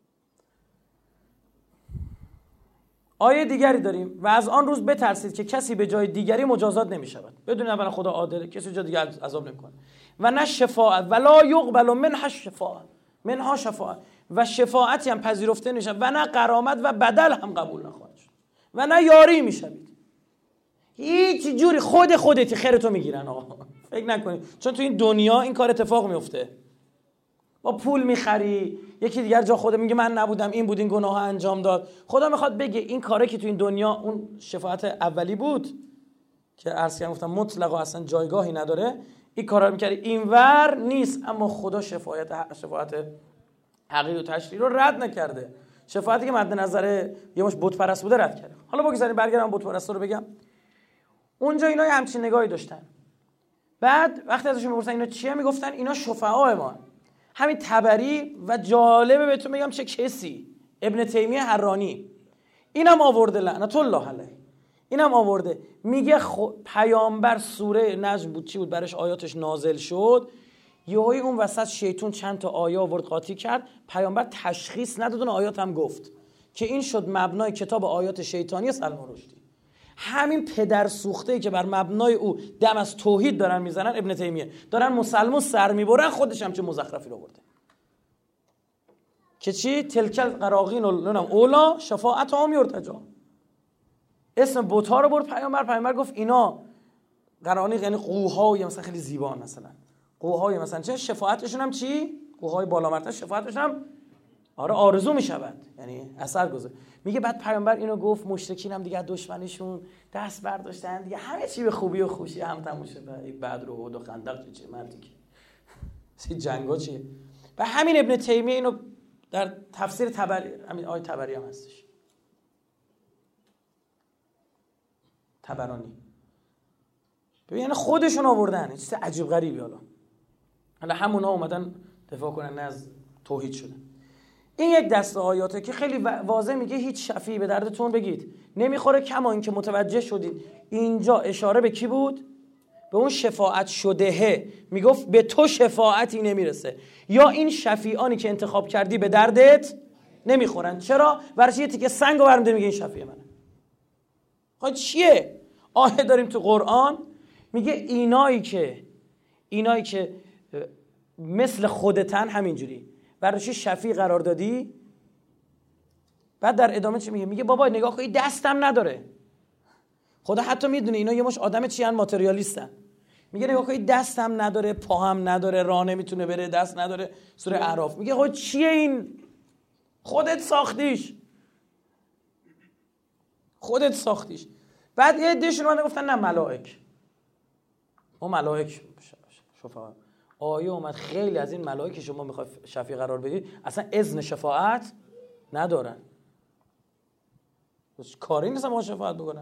Speaker 2: آیه دیگری داریم و از آن روز بترسید که کسی به جای دیگری مجازات نمیشود. بدون اولا خدا عادله، کسی جای دیگر عذاب نمیکنه. و نه شفاعت ولا یقبل منها شفاعت و شفاعتی هم پذیرفته نمیشه و نه غرامت و بدل هم قبول نخواهد شد و نه یاری میشوید. هیچ جوری خودتی خیرتو میگیرن آقا. فکر نکنید چون تو این دنیا این کار اتفاق میفته. با پول میخری، یکی دیگر جا خود میگه من نبودم این بود این گناه انجام داد. خدا میخواد بگه این کاره که تو این دنیا اون شفاعت اولی بود که عرض کردم گفتم مطلق و اصلا جایگاهی نداره، این کارا رو میکردی اینور نیست، اما خدا شفاعت حقیقی و تشریعی رو رد نکرده. شفاعتی که مد نظر یه مش بت پرست بوده رد کرده. حالا بگذاریم برگردم بت پرستا رو بگم. اونجا اینا همچین نگاهی داشتن. بعد وقتی ازشون میپرسن اینا چیه، میگفتن اینا شفعاء ما. همین طبری و جالبه بهتون بگم چه کسی، ابن تیمیه حرانی اینم آورده لعنت الله علیه، اینم آورده میگه پیامبر سوره نجم بود چی بود برش آیاتش نازل شد، یهویی اون وسط شیطون چند تا آیه آورد قاطی کرد، پیامبر تشخیص نداد اون آیات هم گفت که این شد مبنای کتاب آیات شیطانی سلمان رشدی. همین پدر سوخته‌ای که بر مبنای او دم از توحید دارن میزنن ابن تیمیه، دارن مسلمون سر میبرن، خودش هم چه مزخرفی رو آورده که چی تلکل قراقین اولا شفاعت هم یرتجا. اسم بت‌ها رو برد پیامبر گفت اینا قرانیق یعنی قوهای مثلا خیلی زیبا، مثلا قوهای مثلا چه شفاعتشون هم چی قوهای بالا مرتبه شفاعتشون هم آرزو میشود، یعنی اثر گذاره. میگه بعد پیامبر اینو گفت مشرکین هم دیگه دشمنیشون دست برداشتن دیگه، همه چی به خوبی و خوشی هم تموم شد. بدر و احد و خندق چه مردی که جنگا چیه. و همین ابن تیمیه اینو در تفسیر تبری، همین آیه تبری هم هستش، تبرانی، ببین خودشون آوردن چیز عجیب غریبی. حالا همونا اومدن دفاع کنن از توحید شدن. این یک دسته آیاته که خیلی واضح میگه هیچ شفیعی به دردتون بگید نمیخوره، کما اینکه متوجه شدید اینجا اشاره به کی بود؟ به اون شفاعت شدهه. میگفت به تو شفاعتی نمیرسه، یا این شفیعانی که انتخاب کردی به دردت نمیخورن. چرا؟ برای یه تیکه سنگو برام میگه این شفیع منه. خب چیه؟ آیه داریم تو قرآن میگه اینایی که مثل خودتن همینجوری برای شفیع قرار دادی. بعد در ادامه چی میگه؟ میگه بابا نگاه کن دستم نداره. خدا حتی میدونه اینا یه مش آدم چی ان؟ ماتریالیستن. میگه نگاه کن دستم نداره، پا هم نداره، راه نمیتونه بره، دست نداره. سوره اعراف میگه خب چیه این؟ خودت ساختیش. بعد یه عدهشون اومدن گفتن نه ملائک. اون ملائک شفاعت. آیه اومد خیلی از این ملائک که شما میخواید شفیع قرار بدید اصلا اذن شفاعت ندارن. کاری نیستن ما شفاعت بکنن.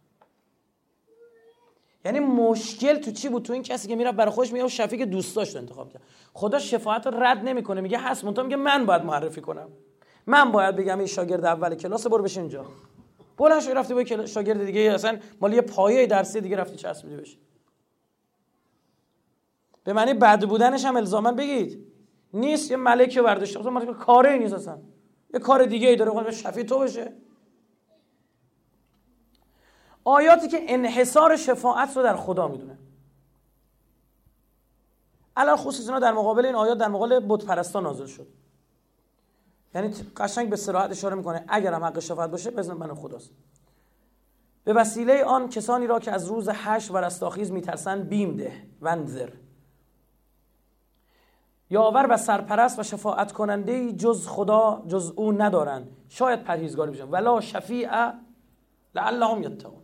Speaker 2: یعنی مشکل تو چی بود؟ تو این کسی که میره برای خودش میگه شفیع که دوست داشت انتخاب کرد. خدا شفاعت رو رد نمیکنه، میگه هست منتها میگه من باید معرفی کنم. من باید بگم این شاگرد اول کلاس برو بشین اینجا. بلند شو رفتی با شاگرد دیگه اصلا مال یه پایه درسی دیگه رفتی چسبیدی بشی. به معنی بد بودنش هم الزاما بگید نیست. یه ملکه برداشته اصلا ملک کاری نیست، اصلا یه کار دیگه ای داره، خود شفیع تو بشه. آیاتی که انحصار شفاعت رو در خدا میدونه. الان خصوصا در مقابل این آیات در مقابل بت پرستا نازل شد. یعنی قشنگ به صراحت اشاره میکنه اگر هم حق شفاعت باشه بزن من خداست. به وسیله آن کسانی را که از روز حشر و رستاخیز میترسند بیم ده وانذر. یاور و سرپرست و شفاعت کننده جز خدا جز او ندارند، شاید پرهیزگاری بشن. ولا شفیع لعلهم یتقون.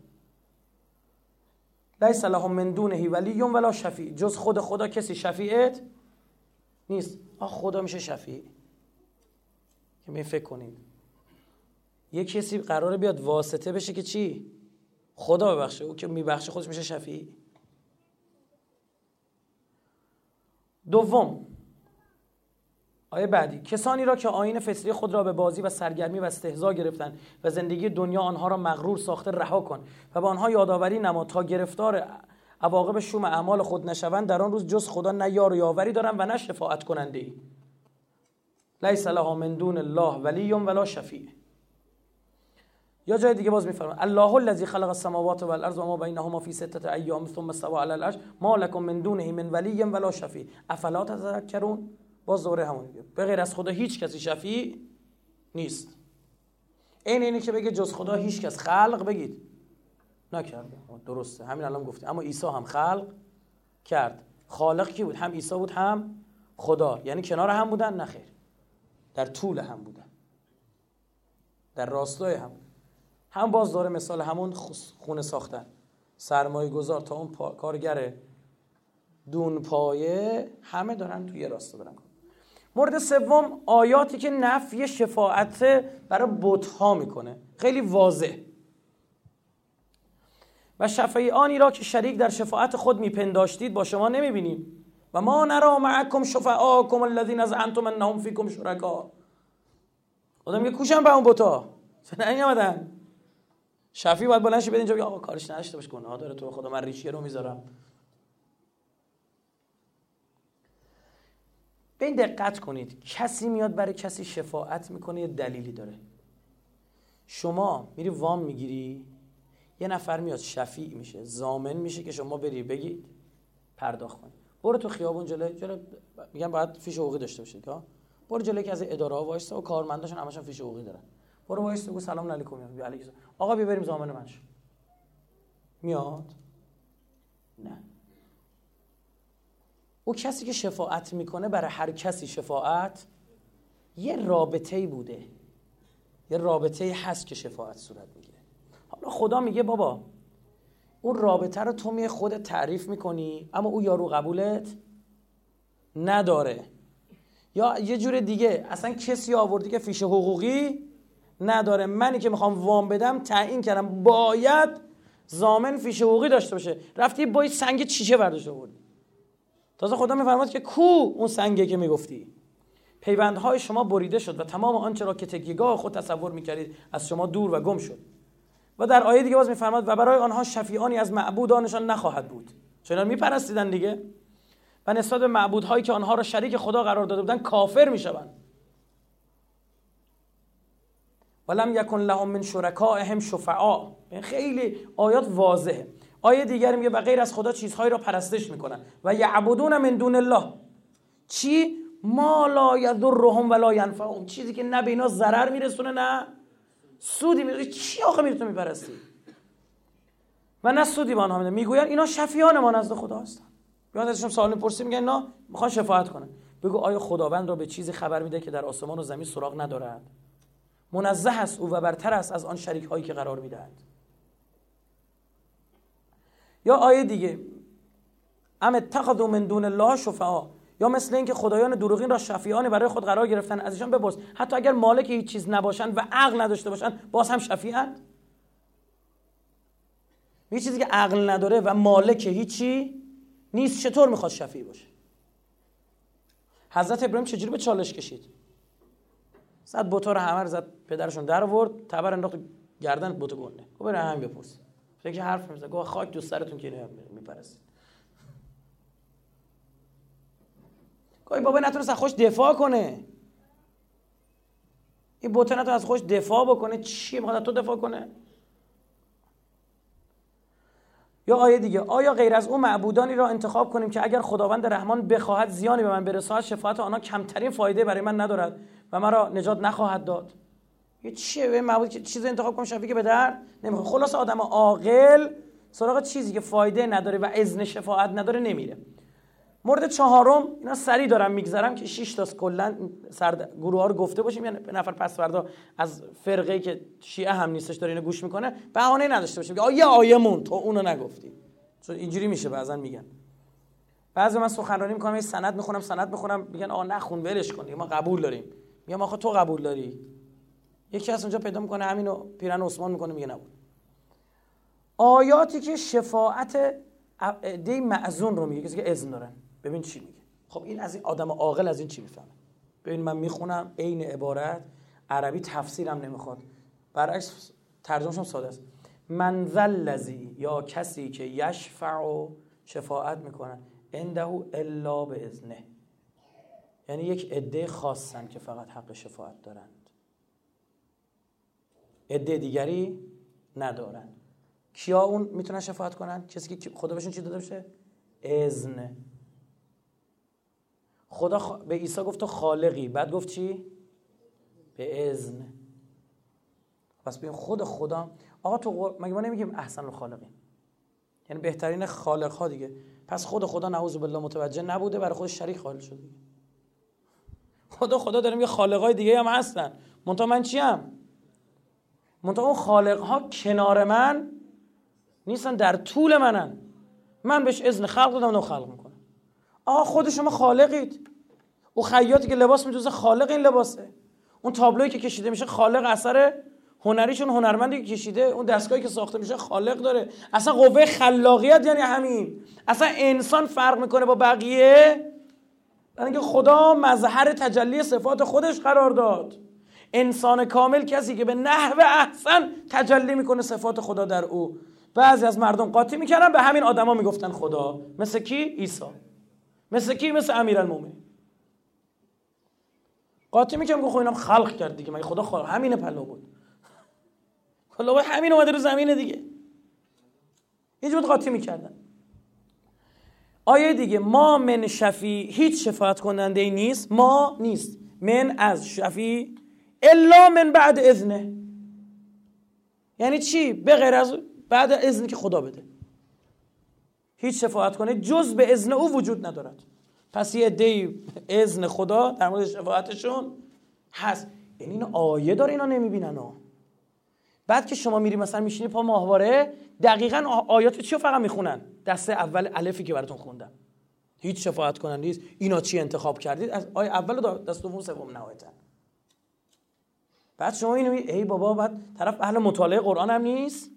Speaker 2: لیس لهم من دونه ولی ولا شفیع. جز خدا کسی شفیعت نیست. خدا میشه شفیع که می فکر کنید یه کسی قراره بیاد واسطه بشه که چی؟ خدا ببخشه. او که میبخشه خودش میشه شفیع. دوم آیه بعدی کسانی را که آیین فطری خود را به بازی و سرگرمی و استهزا گرفتند و زندگی دنیا آنها را مغرور ساخته رها کن و به آنها یادآوری نما تا گرفتار عواقب شوم اعمال خود نشوند. در آن روز جز خدا نه یار و یاوری دارند و نه شفاعت کننده ای. لیس لها من دون الله ولی ولا شفیع. یا جای دیگه باز میفرماید الله الذی خلق السماوات والارض و ما بینهما فی سته ایام ثم استوى علی العرش ما لکم من دونه من ولی ولا شفیع افلا تذکرون. باز دوره همون میگه به غیر از خدا هیچ کسی شفیع نیست. اینی که بگه جز خدا هیچ کس خلق بگید نکرده. درسته همین الان گفتی. اما عیسی هم خلق کرد. خالق کی بود؟ هم عیسی بود هم خدا. یعنی کنار هم بودن؟ نه خیر، در طول هم بودن، در راستای هم باز داره مثال همون خونه ساختن. سرمایه گذار تا اون کارگر دون پایه همه دارن توی راستا دارن. مورد سوم آیاتی که نفی شفاعت برای بت‌ها میکنه خیلی واضح. و شفیعانی را که شریک در شفاعت خود میپنداشتید با شما نمیبینیم. و ما نرا معکم شفعاءکم الذین زعمتم انهم فیکم شرکا. خدا میگه کوشن به اون بت‌ها چرا نیومدن؟ شفیع باید بلند شه بده اینجا بگه آقا کارش نداشته باش، گناه داره، تو خدا من ریشیه رو میذارم. به این دقت کنید. کسی میاد برای کسی شفاعت میکنه یه دلیلی داره. شما میری وام میگیری، یه نفر میاد شفیع میشه، ضامن میشه که شما بری بگید پرداخت کنید. برو تو خیابون جلوی میگن باید فیش حقوقی داشته باشید ها. برو جلوی که از اداره ها وایسا و کارمنداشون همشون فیش حقوقی دارن. برو وایسا بگو سلام علیکم آقا بیا بریم ضامن من شو. میاد؟ نه. او کسی که شفاعت میکنه برای هر کسی شفاعت یه رابطه‌ای بوده، یه رابطه‌ای هست که شفاعت صورت میگیره. حالا خدا میگه بابا اون رابطه رو تو خودت تعریف میکنی اما او یارو قبولت نداره. یا یه جور دیگه اصلا کسی آوردی که فیش حقوقی نداره، منی که میخوام وام بدم تعیین کردم باید ضامن فیش حقوقی داشته باشه، رفتی با سنگ چیچه برداشته آوردی. تازه خدا میفرماد که کو اون سنگه که میگفتی. پیوندهای شما بریده شد و تمام آنچه را که تکیه‌گاه خود تصور می‌کردید از شما دور و گم شد. و در آیه دیگه باز می‌فرماد و برای آنها شفیعانی از معبودانشان نخواهد بود، چون اینا میپرستیدن دیگه، و نسبت به معبودهایی که آنها را شریک خدا قرار داده بودن کافر میشوند. ولم یکن لهم من شرکائهم شفعاء. خیلی آیات واضحه. آیه دیگر میگه و غیر از خدا چیزهایی را پرستش میکنن و یعبدون من دون الله چی؟ ما لا یضرهم ولا ینفعهم، چیزی که نه به اینا ضرر میرسونه نه سودی میرسونه. چی آخه میرسونه میپرستی و نه سودی به آنها میده. میگوین اینا شفیعان ما نزد خدا هستن. بیان ازشون سوال میپرسیم میگن اینا میخوان شفاعت کنن. بگو آیا خداوند را به چیزی خبر میده که در آسمان و زمین سراغ ندارد؟ منزه است او و برتر است از آن شریک هایی که قرار میدهند. یا آیه دیگه ام اتخذوا من دون الله شفعاء، یا مثل این که خدایان دروغین را شفیعانی برای خود قرار گرفتن، از ایشان بپرس حتی اگر مالک هیچ چیز نباشند و عقل نداشته باشند باز هم شفیعند؟ یه چیزی که عقل نداره و مالک هیچی نیست چطور میخواد شفیع باشه؟ حضرت ابراهیم چجوری به چالش کشید؟ زد بوتا رو همه رو زد، پدرشون در آورد، تبر انداخت گردن بوت گنده. گفت برای هم بپرس. فکر حرف نمیزنه. گفت خاک دوست سرتون که میپرستید. گفت بابا نتونست از خودش دفاع کنه. این بوت نتونست از خودش دفاع بکنه، چی میخواد از تو دفاع کنه؟ یا آیه دیگه آیا غیر از اون معبودانی را انتخاب کنیم که اگر خداوند رحمان بخواهد زیانی به من برساند شفاعت آنها کمترین فایده برای من ندارد و مرا نجات نخواهد داد؟ یه چیه معبود که چیز انتخاب کنم شفیعی که به درد نمیخوره؟ خلاص آدم عاقل سراغ چیزی که فایده نداره و اذن شفاعت نداره نمیره. مورد چهارم اینا سری دارم میگذرم که 6 تا کلا گروه ها رو گفته باشیم، یعنی نفر پس فردا از فرقه‌ای که شیعه هم نیستش داره اینو گوش میکنه بهانه نداشته باشیم که یه آیه مون تو اونو نگفتی، چون اینجوری میشه بعضن میگن. بعضی من سخنرانی میکنم یه سند میخونم میگن آ نخون ولش کن ما قبول داریم. میگم آخه تو قبول داری؟ یکی از اونجا پیدا میکنه همینو پیرن عثمان میکنه میگه نبود. آیاتی که شفاعت دی معزون رو میگه کسی که اذن دارن، ببین چی میگه. خب این از این آدم عاقل از این چی میفهمه؟ ببین من میخونم عین عبارت، عربی تفسیرم نمیخواد، برعکس ترجمه‌ش هم ساده است. من ذا الذی، یا کسی که یشفع و شفاعت میکنه عنده الا باذنه، یعنی یک عده خاصن که فقط حق شفاعت دارند، عده دیگری ندارن. کیا اون میتونن شفاعت کنن؟ کسی که خدا بهشون چی داده باشه؟ اذن. خدا به عیسی گفت تو خالقی، بعد گفت چی؟ به اذن. پس ببین خدا آقا تو مگه ما نمیگیم احسن الخالقین، یعنی بهترین خالق ها دیگه، پس خدا نعوذ بالله متوجه نبوده برای خودش شریک خالق شده دیگه. خدا داره میگه خالقای دیگه هم هستن، منتها من چیم؟ منتها اون خالق ها کنار من نیستن، در طول منن، من بهش اذن خلق دادم و خلق میکنه. آقا خود شما خالقید. او خیاطی که لباس میدوزه خالق این لباسه، اون تابلویی که کشیده میشه خالق اثر هنریشون هنرمندی که کشیده، اون دستگاهی که ساخته میشه خالق داره. اصلا قوه خلاقیت یعنی همین. اصلا انسان فرق میکنه با بقیه برای اینکه خدا مظهر تجلی صفات خودش قرار داد. انسان کامل کسی که به نحو احسن تجلی میکنه صفات خدا در او. بعضی از مردم قاطی میکردن به همین آدما میگفتن خدا، مثل کی؟ عیسی. مثل کی؟ مثل امیرالمومنین. قاطی میکردن خب اینم خلق کرد دیگه، مگه خدا خلق همینه پلو بود؟ خدا همین اومده رو زمینه دیگه. اینجوری قاطی میکردن. آیه دیگه ما من شفیع، هیچ شفاعت کننده ای نیست، ما نیست، من از شفیع الا من بعد اذنه. یعنی چی؟ به غیر از بعد اذن که خدا بده هیچ شفاعت کنه جز به اذن او وجود ندارد. پس یه عده اذن خدا در مورد شفاعتشون هست. یعنی این آیه داره اینا نمیبینن ها. بعد که شما میری مثلا میشینی پا ماهواره دقیقاً آیات چی رو فقط میخونن؟ دسته اول الفی که براتون خوندم، هیچ شفاعت کننده نیست، اینا چی انتخاب کردید؟ از آیه اول و دسته دوم سوم نهایتا. بعد شما اینو ای بابا، بعد طرف اهل مطالعه قرآن هم نیست،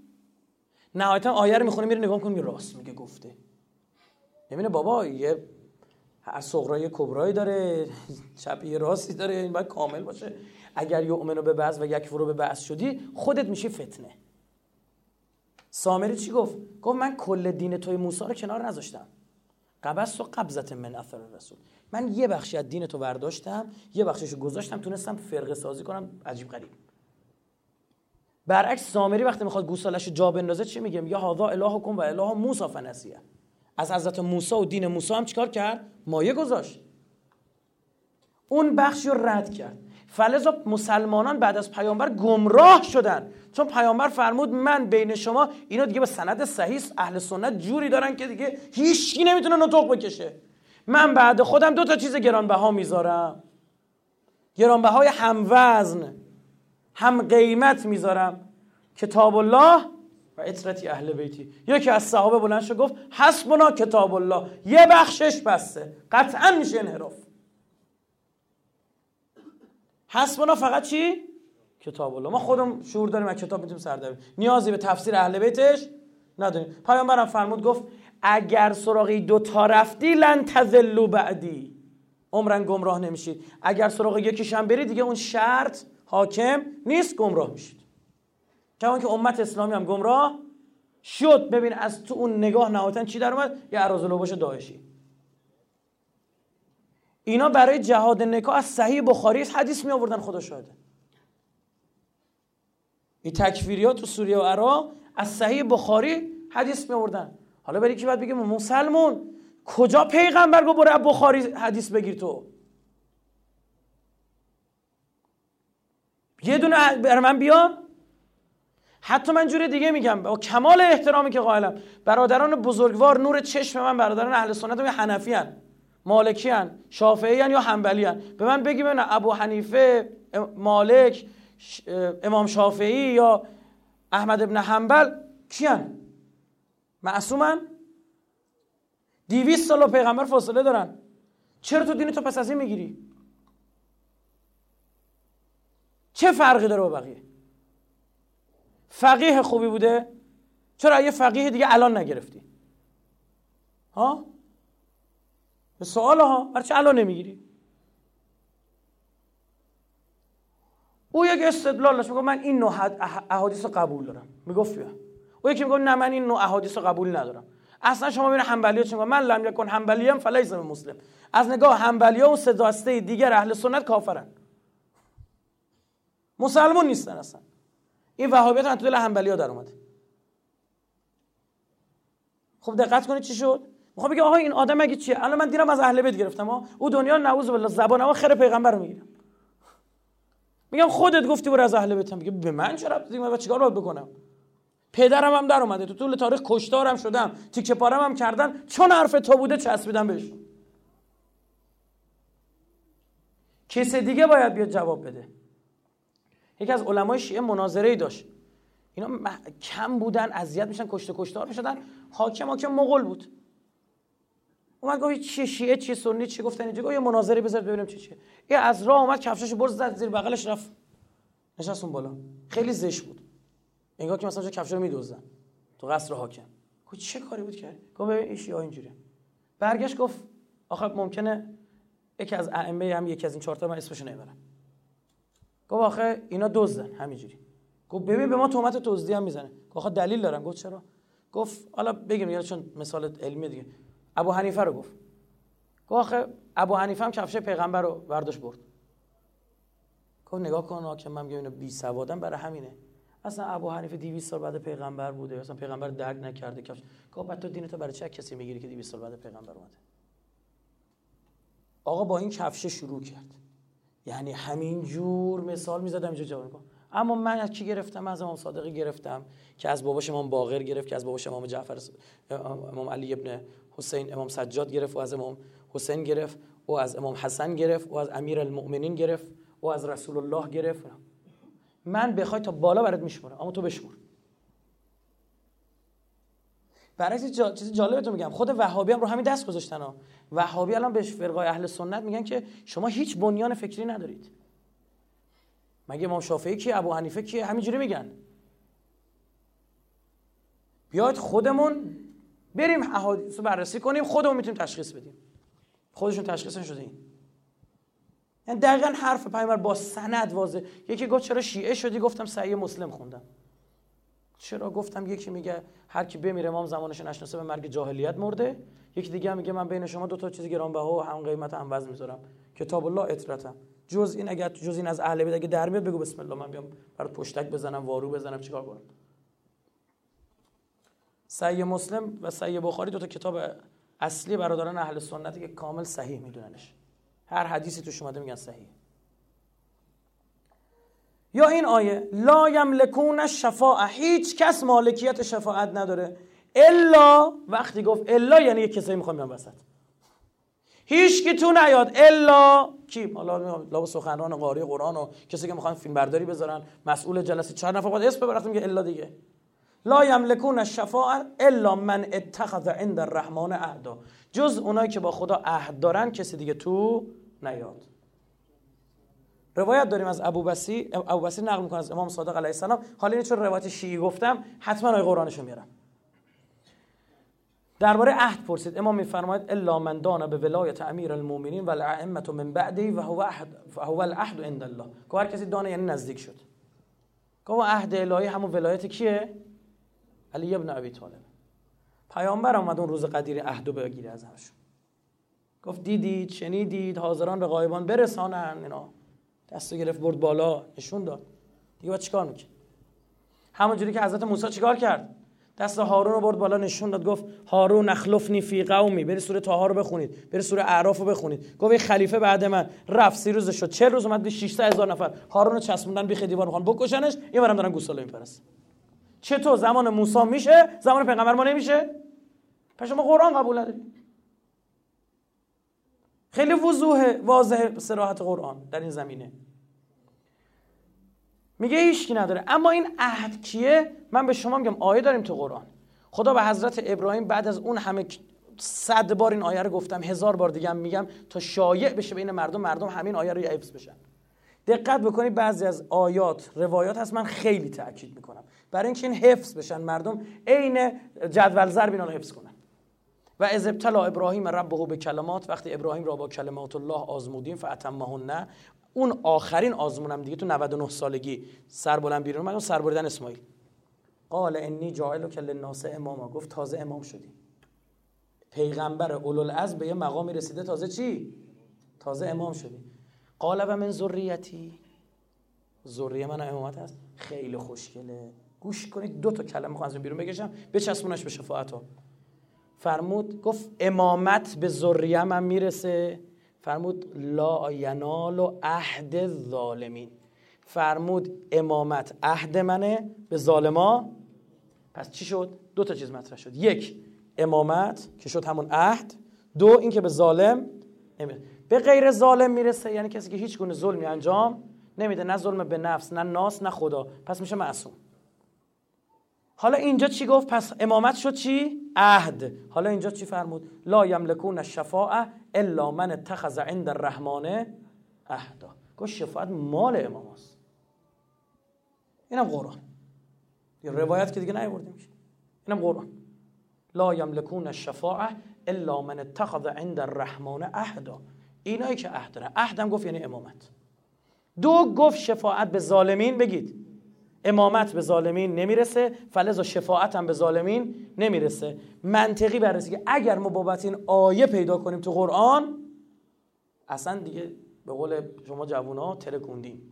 Speaker 2: نهایتا آیه رو میخونه میره نگاه میکنه راست میگه گفته. نمیدونه بابا یه هر صغرای کبرایی داره، چپی راستی داره، این باید کامل باشه. اگر یؤمنو به بعض و یکفرو به بعض شدی خودت میشی فتنه. سامری چی گفت؟ گفت من کل دین توی موسی رو کنار نذاشتم. قبضت و قبضت من اثر الرسول. من یه بخشی از دین تو برداشتم، یه بخشیشو گذاشتم، تونستم فرقه سازی کنم. عجیب غریب. برعکس سامری وقتی میخواد گوساله‌شو جا بندازه چی میگه؟ میگه هذا الهکم و اله موسی فنسیه. از حضرت موسی و دین موسی هم چیکار کرد؟ مایه گذاشت. اون بخشی رو رد کرد. فلذا مسلمانان بعد از پیامبر گمراه شدن، چون پیامبر فرمود من بین شما، اینا دیگه به سند صحیح اهل سنت جوری دارن که دیگه هیچکی نمیتونه نطق بکشه. من بعد خودم 2 چیز گرانبها میذارم، گرانبهای هم وزن هم قیمت میذارم، کتاب الله و اطرتی اهل بیتی. یکی از صحابه بلند شد گفت حسبنا کتاب الله، یه بخشش بسته، قطعا میشه انحراف. حسبنا فقط چی؟ کتاب الله. ما خودم شعور داریم از کتاب میتونیم سر دریم، نیازی به تفسیر اهل بیتش نداریم. پیامبرم فرمود گفت اگر سراغی 2 رفتی لن تذلوا بعدی، عمرن گمراه نمیشید. اگر سراغ یکیش هم بری دیگه اون شرط حاکم نیست، گمراه میشید. چون که امت اسلامی هم گمراه شد. ببین از تو اون نگاه نهایتاً چی در اومد؟ یه اراذلوباش داعشی. اینا برای جهاد نکاح از صحیح بخاری حدیث می آوردن، خدا شاهده. این تکفیریات تو سوریه و عراق از صحیح بخاری حدیث می آوردن. حالا برای کی باید بگیم مسلمون کجا پیغمبر گفت برای بخاری حدیث بگیر؟ تو یه دونه بر من بیان. حتی من جوری دیگه میگم با کمال احترامی که قائلم، برادران بزرگوار نور چشم من، برادران اهل سنت و حنفی ان، مالکی ان، شافعی ان یا حنبلی ان، به من بگی ببین ابو حنیفه، مالک، امام شافعی یا احمد ابن حنبل کیان؟ معصومن؟ 200 سال پیغمبر فاصله دارن. چرا تو دین تو پس از این میگیری؟ چه فرقی داره با بقیه؟ فقیه خوبی بوده؟ چرا یه فقیه دیگه الان نگرفتی؟ ها؟ به سوال ها، برای چه الان نمیگیری؟ او یک استدلال داشت، میگه من این نوع احادیث رو قبول دارم، میگفت بیا. او یکی میگه نه من این نوع احادیث رو قبول ندارم. اصلا شما ببین حنبلی‌ها چی میگن؟ من لم یکن حنبلی‌ام فلیس مسلم. از نگاه حنبلی‌ها و 3 دسته دیگر اهل سنت کافرن، مسلمون نیستن اصلا. این وهابیت هم تو دل حنبلی‌ها در اومده. خب دقت کنید چی شد؟ میخوام بگم آها این آدم مگه چیه؟ الان من دیرم از اهل بیت گرفتم ها، او دنیا نعوذ بالله زبانم خیر پیغمبر رو میگیرم. میگم خودت گفتی برو از اهل بیتم، میگه به من چه ربطی؟ من چیکار باید بکنم؟ پدرم هم در اومده، تو طول تاریخ کشتارم شدم، تیکه پارم هم کردن، چون حرف تو بوده چسبیدم بهش. کس دیگه باید بیاد جواب بده. یکی از علمای شیعه مناظره‌ای داشت، اینا کم بودن، اذیت میشن، کشتار میشدن، حاکم مغول بود. اومد گفت چیه شیعه چیه سنی چی گفتن اینجا؟ گفت یه مناظره بذارید ببینیم چیه. این از راه اومد کفشاشو برد زد زیر بغلش رفت نشست اون بالا. خیلی زشت بود، انگار که مثلا کفشا رو میدوزن تو قصر حاکم. گفت چه کاری بود کرد؟ گفت ببین این شیعه اینجوریه. برگشت گفت آخه ممکنه یکی از ائمه هم یکی از این 4 تا من اسمشو نمیبرم. گفت آخه اینا دزدن همینجوری. گفت ببین به ما تهمت دزدی هم میزنه. گفت آخه دلیل دارم. گفت چرا؟ گفت حالا بگیم یا چون مثال علمی دیگه. ابو حنیفه رو گفت آخه ابو حنیفه هم کفش پیغمبر رو برداشت برد. گفت نگاه کن که من میگم اینو بی سوادم برای همینه. اصلا ابو حنیفه 200 سال بعد پیغمبر بوده، اصلا پیغمبر درک نکرده کفش. گفت بعد تو دینتو برای چه کسی میگیری که 200 سال بعد پیغمبر اومده؟ آقا با این کفش شروع کرد، یعنی همین جور مثال میزدم اینجا جواب میکنم. اما من از کی گرفتم؟ از امام صادقی گرفتم که از باباش امام باقر گرفت، که از باباش امام جعفر، امام علی ابن حسین، امام سجاد گرفت، و از امام حسین گرفت، و از امام حسن گرفت، و از امیر المؤمنین گرفت، و از رسول الله گرفت. من بخوای تا بالا برات میشمارم، اما تو بشمار. برعکس چیز جالبتون میگم، خود وهابی هم رو همین دست گذاشتن ها. وهابی الان به فرقای اهل سنت میگن که شما هیچ بنیان فکری ندارید. مگه امام شافعی کیه؟ ابو حنیفه کیه؟ همینجوری میگن. بیاید خودمون بریم احادیث رو بررسی کنیم، خودمون میتونیم تشخیص بدیم. خودشون تشخیص نشده این. یعنی دقیقاً حرف پیامبر با سند واضح. یکی گفت چرا شیعه شدی؟ گفتم صحیح مسلم خوندم. چرا؟ گفتم یکی میگه هر کی بمیره امام زمانش نشناسه به مرگ جاهلیت مرده. یکی دیگه میگه من بین شما دو تا چیز گرانبها و هم قیمت هم وزن میذارم، کتاب الله اطرتم. جز این اگه جز این از اهل بیت اگه در میاد بگو بسم الله، من بیام برات پشتک بزنم، وارو بزنم، چیکار کنم. صحیح مسلم و صحیح بخاری دو تا کتاب اصلی برادران اهل سنتی که کامل صحیح میدوننش. هر حدیثی توش اومده میگن صحیح. یا این آیه لا یملکون الشفاعه، هیچ کس مالکیت شفاعت نداره الا، وقتی گفت الا یعنی یک کسی میخوام بیان وسط، هیچ کی تو نیاد الا کی؟ حالا سخنران قاری قرآن و کسی که میخوان فیلم برداری بذارن، مسئول جلسه، 4 نفر باید اسم ببرن، میگه الا دیگه. لا یملکون الشفاعه الا من اتخذ عند الرحمن عهدا، جز اونایی که با خدا عهد دارن کسی دیگه تو نیاد. روایت داریم از ابو بصیر نقل میکنه از امام صادق علیه السلام. حالا این چون روایت شیعی گفتم حتما آیه قرآنشو میارم. درباره عهد پرسید، امام میفرماید الا من دان به ولایت امیر المؤمنین و الائمه من بعده و هو العهد عند الله. که هر کسی دانه یعنی نزدیک شد. گفت عهد الهی همون ولایت کیه؟ علی ابن ابی طالب. پیامبر اومد اون روز قدیر عهدو بگیره از همشون. گفت دیدید، شنیدید، حاضران به غایبان برسانن. اینا دستو گرفت برد بالا نشون داد. دیگه بعد چیکار میکنه؟ همون جوری که حضرت موسی چیکار کرد؟ دست هارون رو برد بالا نشون داد، گفت هارون اخلفنی فی قومی. بری سوره طه رو بخونید، بری سوره اعراف رو بخونید. گفت خلیفه بعد من رفت 30 روز شد، 40 روز اومد 600,000 نفر هارون رو چسبوندن بیخ دیوار، میخوان بکشنش، اینورم دارن گوساله میپرستن. چطور زمان موسی میشه زمان پیغمبر ما نمیشه؟ پس ما قرآن قبول نداریم. خیلی واضحه صراحت قرآن در این زمینه. میگه هیچکی نداره. اما این عهد کیه؟ من به شما میگم آیه داریم تو قرآن. خدا به حضرت ابراهیم بعد از اون همه 100 بار این آیه رو گفتم، 1000 بار دیگه هم میگم تا شایع بشه بین مردم همین آیه رو حفظ بشن. دقت بکنید بعضی از آیات روایات هست من خیلی تأکید میکنم برای اینکه این حفظ بشن، مردم عین جدول ضرب اینا رو حفظ کنن. و اذ ابتلی ابراهیم ربه به کلمات، وقتی ابراهیم را با کلمات الله آزمودیم فاتمهن، اون آخرین آزمونم دیگه تو 99 سالگی سر بلند بیرون اومد، سر بریدن اسماعیل. قال انی جاعلک للناس اماما، گفت تازه امام شدی، پیغمبر اولوالعزم به یه مقامی رسیده، تازه چی؟ تازه امام شدی. قال و من ذریتی، ذریه من امامت هست. خیلی خوشگله، گوش کنید 2 تا کلمه میخوام از بیرون بکشم بچسبونش به شفاعت ها. فرمود گفت امامت به ذریه من میرسه، فرمود لا ینال عهد الظالمین، فرمود امامت عهد منه به ظالما. پس چی شد؟ 2 تا چیز مطرح شد، 1 امامت که شد همون عهد، 2 این که به ظالم نمیرسه. به غیر ظالم میرسه یعنی کسی که هیچ گونه ظلمی انجام نمیده، نه ظلم به نفس، نه ناس، نه خدا، پس میشه معصوم. حالا اینجا چی گفت؟ پس امامت شد چی؟ عهد. حالا اینجا چی فرمود؟ لا یملکون الشفاعه الا من اتخذ عند الرحمن عهدا. گفت شفاعت مال امام است. اینم قرآن، یه روایت که دیگه نیاوردیم، اینم قرآن. لا یملکون الشفاعه الا من اتخذ عند الرحمن عهدا. اینایی که عهد دارن. عهدم گفت یعنی امامت. 2 گفت شفاعت به ظالمین. بگید امامت به ظالمین نمیرسه، فلذا شفاعت هم به ظالمین نمیرسه. منطقی بررسی که اگر ما بابت این آیه پیدا کنیم تو قرآن، اصلا دیگه به قول شما جوونا ترکوندیم.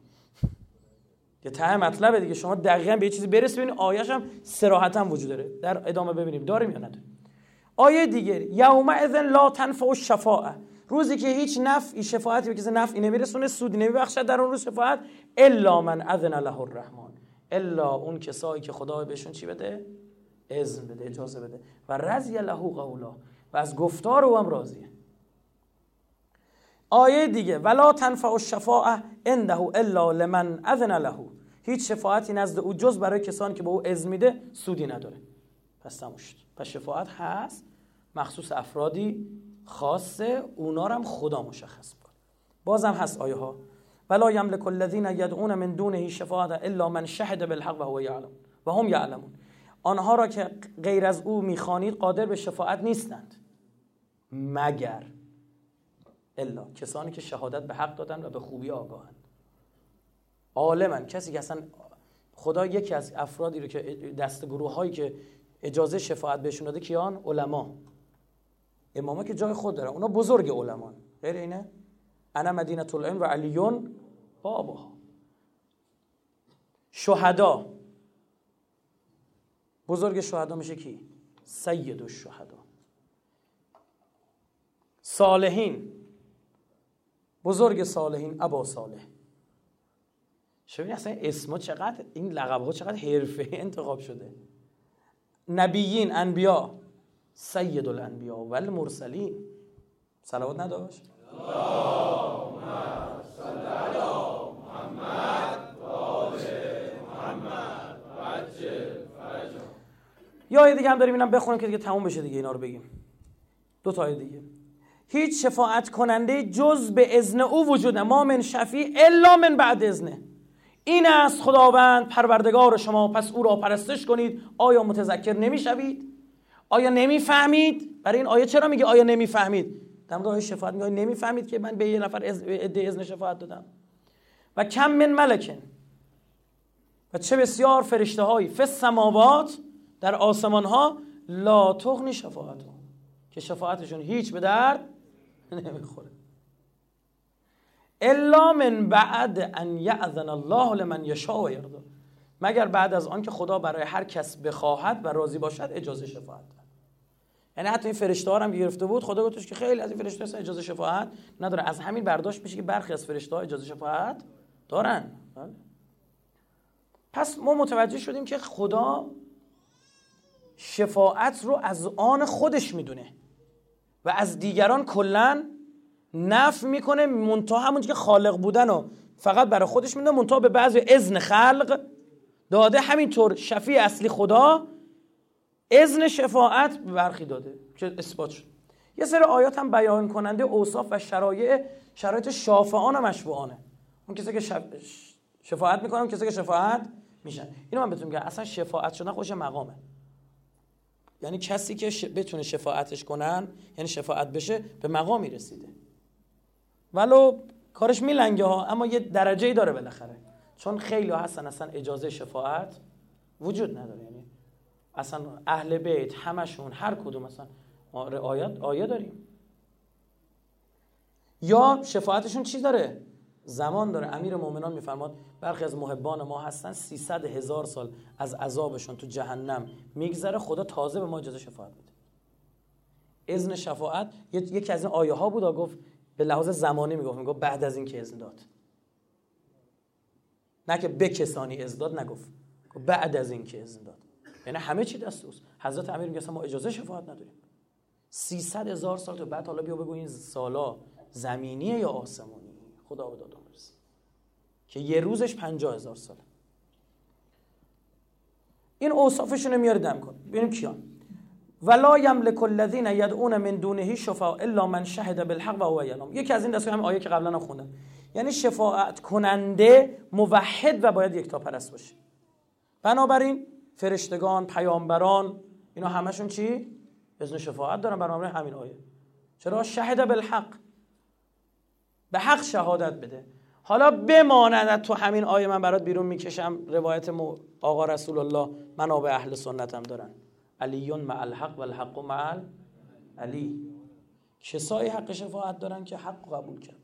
Speaker 2: یه ته مطلبه دیگه، شما دقیقاً به یه چیزی برسید ببینید آیه‌اش هم صراحتاً وجود داره. در ادامه ببینیم داریم یا نداریم. آیه دیگه یومئذ لا تنفع الشفاعه، روزی که هیچ نفعی، شفاعتی به کسی نفعی نمیرسونه، سودی نمیبخشد در اون روز شفاعت، الا من اذن له الرحمن، الا اون کسایی که خدا بهشون چی بده؟ اذن بده، اجازه بده. و رضی له قولا، و از گفتار او هم راضیه. آیه دیگه ولا تنفع الشفاعه عنده الا لمن اذن له، هیچ شفاعتی نزد او جز برای کسانی که به او اذن میده سودی نداره. پس تموم شد. پس شفاعت هست، مخصوص افرادی خاصه، اونا رو هم خدا مشخص میکنه. بازم هست آیه ها ولا یملک الذین یدعون من دونه شفاعت الا من شهد بالحق و هو یعلم و هم یعلمون، آنها را که غیر از او میخوانید قادر به شفاعت نیستند مگر الا کسانی که شهادت به حق دادن و به خوبی آگاهند. عالمن کسی که اصلا خدا یکی از افرادی رو که دست گروه هایی که اجازه شفاعت بهشون داده کیان؟ علما. اماما که جای خود دارن، اونا بزرگ علمان. غیر اینه؟ انا مدینه العلم و علیون بابها. شهدا، بزرگ شهدا میشه کی؟ سید الشهدا. صالحین، بزرگ صالحین ابا صالح. شبین اصلا اسما چقدر، این لقب ها چقدر حرفه انتخاب شده. نبیین، انبیا، سید الانبیا و المرسلین. صلوات نداشت؟ اللهم صل علی محمد و آل محمد و عجل فرجهم. یا آیه دیگه هم داریم، اینم بخونیم که دیگه تموم بشه دیگه، اینا رو بگیم. دو تا آیه دیگه. هیچ شفاعت کننده جز به اذن او وجود نه، ما من شفیع الا من بعد اذنه. این است خداوند پروردگار شما، پس او را پرستش کنید. آیا متذکر نمیشوید؟ آیا نمیفهمید؟ برای این آیه چرا میگه آیا نمیفهمید؟ در مورد آیه شفاعت میگه نمیفهمید که من به یه نفر اذن شفاعت دادم. و کم من ملکن، و چه بسیار فرشته هایی فی السماوات، در آسمان ها، لا تغنی شفاعتهم، که شفاعتشون هیچ به درد نمیخوره. الا من بعد ان یأذن الله لمن یشاء و یرضی، مگر بعد از آن که خدا برای هر کس بخواهد و راضی باشد اجازه شفاعت داد. یعنی حتی این فرشته ها هم گرفته بود، خدا گفتش که خیلی از این فرشته ها اجازه شفاعت نداره. از همین برداشت میشه که برخی از فرشته ها اجازه شفاعت دارن. پس ما متوجه شدیم که خدا شفاعت رو از آن خودش میدونه و از دیگران کلن نفی میکنه، منتها همون که خالق بودن و فقط برای خودش میدونه، منتها به بعضی اذن خلق داده. همینطور شفیع اصلی خدا اذن شفاعت به برخی داده که اثبات شد. یه سری آیات هم بیان کننده اوصاف و شرایط شافعان و مشفوعانه. اون کسی که شفاعت میکنن، کسی که شفاعت میشن. اینو من بهتون میگم، اصلا شفاعت شدن خودش مقامه. یعنی کسی که بتونه شفاعتش کنن، یعنی شفاعت بشه، به مقامی رسیده. ولو کارش میلنگه ها، اما یه درجه‌ای داره بالاخره. چون خیلی ها هستن اصلا اجازه شفاعت وجود نداره. یعنی اصلا اهل بیت همشون هر کدوم اصلا آیه داریم. یا شفاعتشون چی داره؟ زمان داره. امیر مومنان میفرماد برخی از محبان ما هستن 300,000 سال از عذابشون تو جهنم میگذره، خدا تازه به ما اجازه شفاعت میده. اذن شفاعت یکی از این آیه ها بود، گفت به لحاظ زمانی میگفت بعد از این که اذن داد، نه که به کسانی اذن داد، نگفت بعد از این که اذن داد. یعنی همه چی دست اوست. حضرت امیر میگه ما اجازه شفاعت نداریم. 300,000 سال تو بعد، حالا بیا بگو این سالا زمینیه یا آسمانی؟ خدا به دادم برسه که یه روزش 50,000 ساله. این اوصافشون میاره دم کن. ببینیم کیان. ولا یملک الذین یدعون من دونه شفاعا الا من شهد بالحق و هو یعلم. یکی از این دسته همین آیه که قبلا هم خوندم، یعنی شفاعت کننده موحد و باید یکتا پرست باشه. بنابراین فرشتگان، پیامبران، اینا همشون چی؟ اذن شفاعت دارن. بنابراین همین آیه چرا شهد بالحق، به حق شهادت بده. حالا بماند تو همین آیه، من برات بیرون میکشم روایت آقا رسول الله، منابع اهل سنت هم دارن، علیون مع الحق و الحق مع علی. کسایی حق شفاعت دارن که حق قبول کردن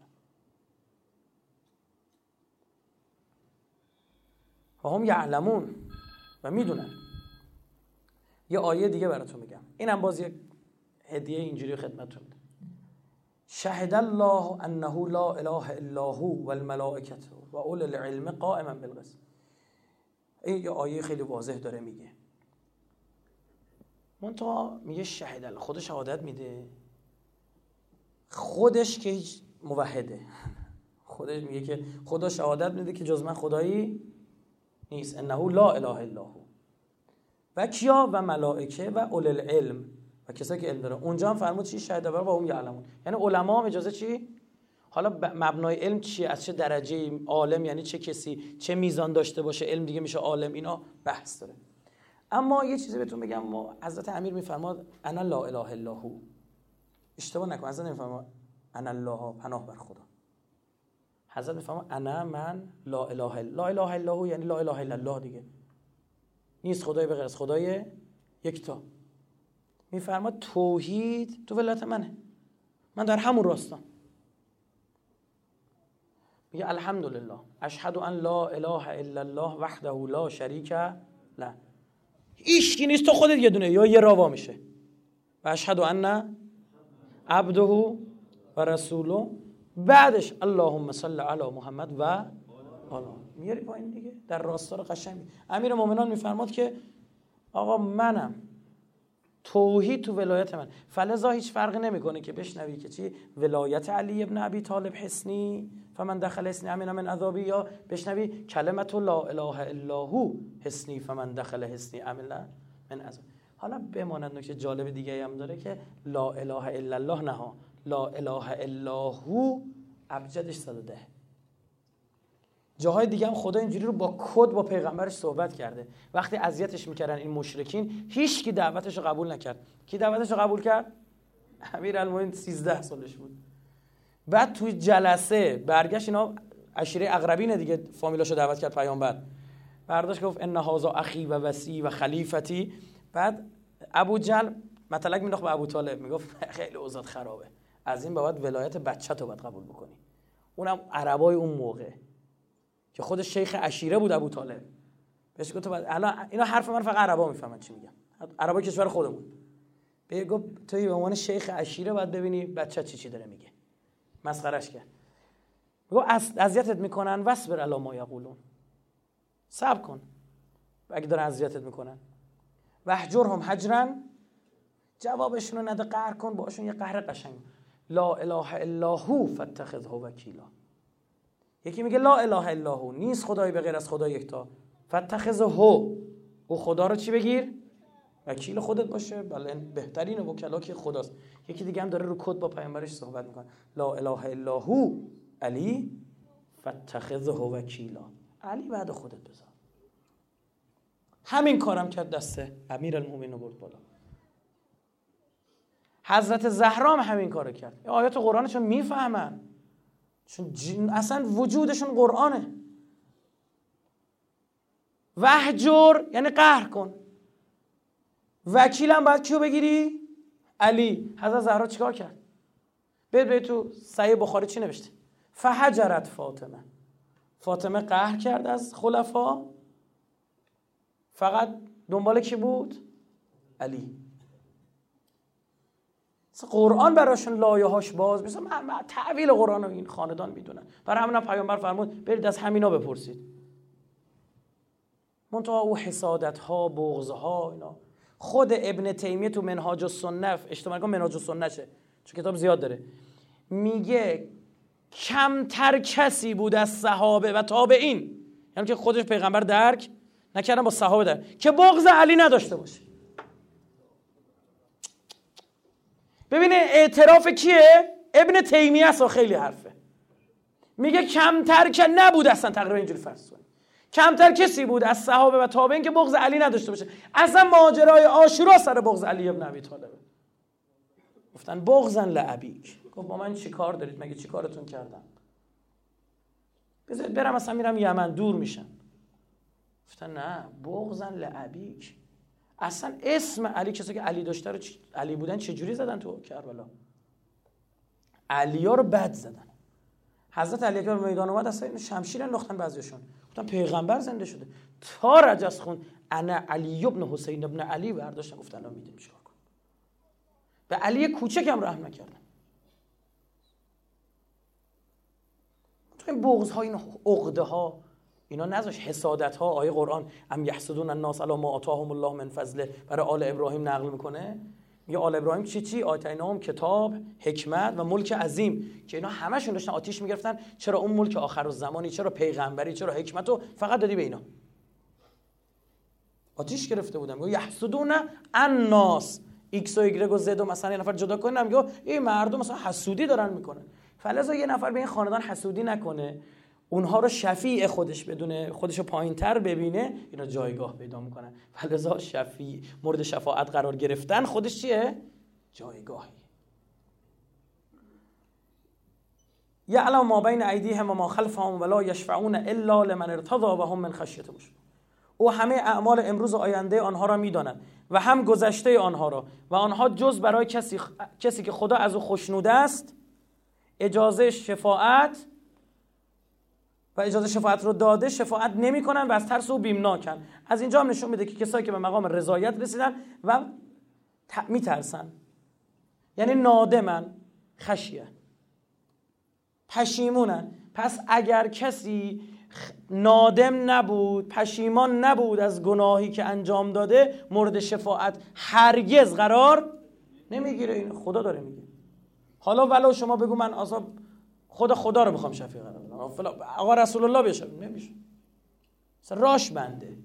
Speaker 2: و هم یعلمون و میدونن. یه آیه دیگه براتون میگم، اینم باز یک هدیه اینجوری خدمتتون میدم. شهد الله انه لا اله الا هو والملائکه و اول العلم قائما بالقسط. این یه آیه خیلی واضح داره میگه. منتها میگه شهد الله، خودش شهادت میده، خودش که هیچ موحده، خودش میگه که خدا شهادت میده که جز من خدایی نیست، انه لا اله الا هو. و کیا؟ و ملائکه و اول العلم و کسایی که علم داره. اونجا هم فرمود چی؟ شهد بر و هم یعلمون. یعنی علما هم اجازه چی؟ حالا مبنای علم چیه، از چه درجه عالم، یعنی چه کسی چه میزان داشته باشه علم دیگه میشه عالم، اینا بحث داره. اما یه چیزی بهتون بگم، ما حضرت امیر میفرماد انا لا اله الا هو. اشتباه نکن، حضرت نمیفرماد انا الله، پناه بر خدا. حضرت میفهمه انا من لا اله الا هو، یعنی لا اله الا الله دیگه، نیست خدای به غیر از خدای یکتا. میفرما توحید تو ولایت منه، من در همون راستم. میگه الحمدلله اشهد ان لا اله الا الله وحده لا شریک له، هیچکی نیست تو خودت یه دونه، یا یه راوا میشه. و اشهد ان عبده و رسوله، بعدش اللهم صل علی محمد و آله، میاری پایین دیگه، در راستار قشنگ. امیر مومنان میفرماد که آقا منم توحید تو ولایت من، فلذا هیچ فرقی نمیکنه که بشنوی که چی ولایت علی ابن ابی طالب حصنی فمن دخل حصنی امن من عذابی، یا بشنوی کلمت لا اله الا هو حصنی فمن دخل حصنی امن من عذابی. حالا بماند نکته جالب دیگه هم داره که لا اله الا الله نه ها، لا اله الا هو ابجدش 110. جاهای دیگه هم خدا اینجوری رو با کد با پیغمبرش صحبت کرده. وقتی اذیتش میکردن این مشرکین، هیچ کی دعوتش رو قبول نکرد. کی دعوتش رو قبول کرد؟ امیرالمومنین 13 سالش بود. بعد توی جلسه برگشت، اینا عشیره اقربین دیگه، فامیلاشو دعوت کرد پیامبر، برداشت گفت ان هذا اخی و وصی و خلیفتی. بعد ابو جهل مطلق مینداخت به ابو طالب، میگفت خیلی اوضاع خرابه، از این بعد ولایت بچه‌تو باید قبول بکنی. اونم عربای اون موقع که خود شیخ عشیره بود ابو طالب، بهش گفت الان اینا حرف من فقط عربا میفهمن چی میگم، عربای کشور خودمون. به گفت توی به عنوان شیخ عشیره باید ببینی بچه چی داره میگه. مسخرهش کرد. میگه اذیتت میکنن واصبر علی ما یقولون، صبر کن اگه دارن اذیتت میکنن. واهجرهم هجرا، جوابشون رو نده، قهر کن باشون یه قهر قشنگ. لا اله الا هو فاتخذه وکیلا. یکی میگه لا اله الا هو، نیست خدایی به غیر از خدا یکتا، فاتخذه هو، او خدا رو چی بگیر؟ وکیل خودت باشه. بله بهترین وکلا که خداست. یکی دیگه هم داره رو کد با پیامبرش صحبت میکنه، لا اله الا هو علی فاتخذه وکیلا، علی بعد خودت بذار. همین کارم کرد، دسته امیرالمومنین رو برد بالا. حضرت زهرا هم همین کارو کرد. آیات قرآنشون میفهمن، چون اصلا وجودشون قرآنه. وهجر یعنی قهر کن. وکیلم باید کیو بگیری؟ علی. حضرت زهرا چیکار کرد؟ به تو صحیح بخاری چی نوشته؟ فهجرت فاطمه، فاطمه قهر کرد از خلفا، فقط دنبال کی بود؟ علی. قرآن براشون لایه‌هاش باز میشه. تعویل قرآن رو این خاندان میدونن. برای همین پیامبر فرمود برید از همینا بپرسید. منتها او حسادت‌ها، بغض‌ها، اینا خود ابن تیمیه تو منهاج السنه، اشتباه نکنم منهاج السنه چه، چون کتاب زیاد داره، میگه کمتر کسی بود از صحابه و تابعین، یعنی که خودش پیغمبر درک نکردن، با صحابه درک، که بغض علی نداشته باشه. ببینه اعتراف کیه؟ ابن تیمیه است و خیلی حرفه. میگه کمتر که نبود، اصلا تقریبا اینجوری فرض کنید کمتر کسی بود از صحابه و تابعین که بغض علی نداشته باشه. اصلا ماجرای عاشورا سر بغض علی ابن ابی طالب. گفتن بغضا لابیک. گفت با من چی کار دارید؟ مگه چی کارتون کردم؟ بذارید برم، اصلا میرم یمن، دور میشم. گفتن نه، بغضا لابیک. اصلا اسم علی، کسی که علی داشته رو علی بودن چجوری زدن تو کربلا؟ علی‌ها رو بد زدن. حضرت علی که به میدان اومد اصلا اینو شمشیر انداختن بعضیشون. گفتن پیغمبر زنده شده. تا رجس خون انا علی ابن حسین ابن علی برداشتن، گفتن الان میدیم چیکار کنیم. به علی کوچک هم رحم نکردن. تو این بغض‌ها، این عقده‌ها، اینا نذاش، حسادت‌ها. آیه قرآن ام یحسدون الناس علی ما آتاهم الله من فضله برای آل ابراهیم نقل میکنه. میگه آل ابراهیم چی آتیناهم کتاب، حکمت و ملک عظیم، که اینا همشون داشتن آتیش میگرفتن. چرا اون ملک آخرالزمانی، چرا پیغمبری، چرا حکمتو فقط دادی به اینا؟ آتیش گرفته بودن. میگه یحسدون الناس، ایکس و ایگرگ و زد و مثلا یه نفر جدا کنه، میگه این مردم مثلا حسودی دارن میکنن. فلذا یه نفر به این خاندان حسودی نکنه، اونها رو شفیع خودش بدونه، خودشو پایین‌تر ببینه، اینا جایگاه پیدا میکنن. فلذا شفیع، مورد شفاعت قرار گرفتن خودش چیه؟ جایگاهی. یعلم ما بین ایدیهم و ما خلفهم ولا یشفعون الا لمن ارتضی و هم من خشیته مشفقون. او همه اعمال امروز و آینده آنها را میداند و هم گذشته آنها را، و آنها جز برای کسی که خدا از او خوشنوده است اجازه شفاعت رو داده شفاعت نمی کنن و از ترس او بیمناکن. از اینجا هم نشون میده که کسایی که به مقام رضایت رسیدن و میترسن، یعنی نادمن، خشیه، پشیمونن. پس اگر کسی نادم نبود، پشیمان نبود از گناهی که انجام داده، مورد شفاعت هرگز قرار نمیگیره. این خدا داره میگه. حالا ولو شما بگو من عذاب خدا رو میخوام شفیع قرار بدم، آقا رسول الله بشه، نمیشه، راش بنده.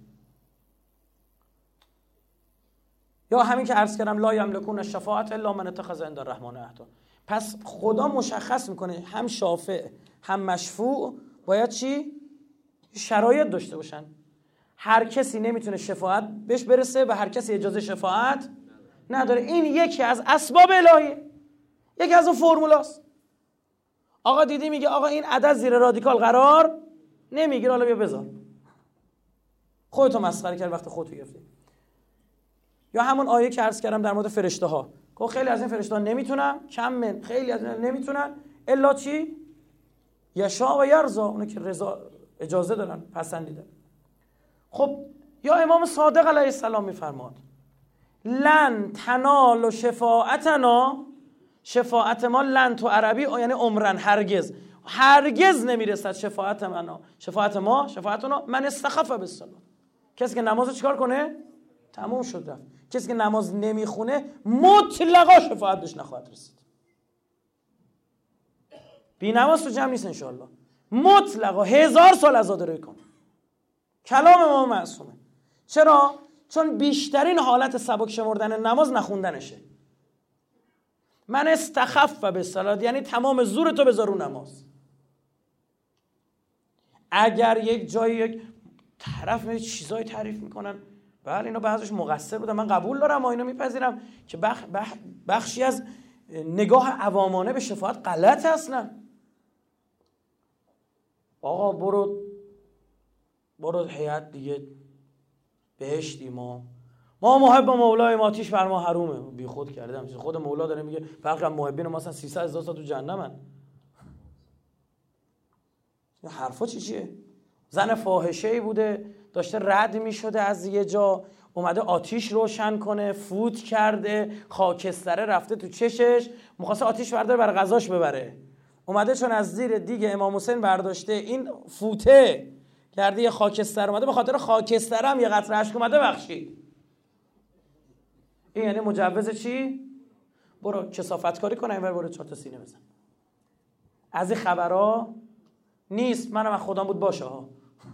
Speaker 2: یا همین که عرض کردم لا یملکون الشفاعة الا من اتخذ عند الرحمن عهدا. پس خدا مشخص میکنه هم شافع هم مشفوع باید چی؟ شرایط داشته باشن. هر کسی نمیتونه شفاعت بهش برسه و هر کسی اجازه شفاعت نداره. این یکی از اسباب الهیه، یکی از اون فرمولاست. آقا دیدی میگه آقا این عدد زیر رادیکال قرار نمیگیره، حالا بیا بذار. خودتو مسخره کرد وقت خودتو گرفتی. یا همون آیه که عرض کردم در مورد فرشته ها، که خیلی از این فرشته ها نمیتونن، خیلی از این نمیتونن الا چی؟ یشاء و یرضا، اونه که رضا اجازه دارن، پسندیدن. خب یا امام صادق علیه السلام میفرماد لن تنالوا شفاعتنا، شفاعت ما لن تو عربی یعنی عمرن، هرگز نمیرسد شفاعتنا من استخف بالصلاة. کسی که نماز چیکار کنه؟ تموم شد رفت. کسی که نماز نمیخونه مطلقا شفاعت بهش نخواهد رسید. بی نماز تو جمع نیست انشاءالله، مطلقا 1000 سال عزاداری کن. کلام ما معصومه. چرا؟ چون بیشترین حالت سبک شمردن نماز نخوندنشه. من استخف بالصلاة یعنی تمام زور تو بذار رو نماز. اگر یک جایی یک طرف می چیزای تعریف میکنن، بله اینا بعضیش مقصر بودن، من قبول دارم و اینو میپذیرم که بخشی از نگاه عوامانه به شفاعت غلط اصلا. آقا برو هیئت دیگه بهشتی، ما محب مولای ما آتیش بر ما حرومه. بی خود کردم. خود مولا داره میگه فرق محبین ما اصلا 300,000 تا تو جهنمن. این حرفا چیه؟ زن فاحشه‌ای بوده، داشته رد میشده از یه جا، اومده آتیش روشن کنه، فوت کرده، خاکستره رفته تو چشش، می‌خواسته آتیش برداره بر غذاش ببره. اومده چون از زیر دیگ امام حسین برداشته، این فوته کرده یه خاکستر، اومده به خاطر خاکستر هم یه قطره اشک اومده بخشید. این یعنی مجوز چی؟ برو کثافتکاری کن، اینور برو 4 تا سینه بزن. از این خبرها نیست. منم از خودم بود باشه ها.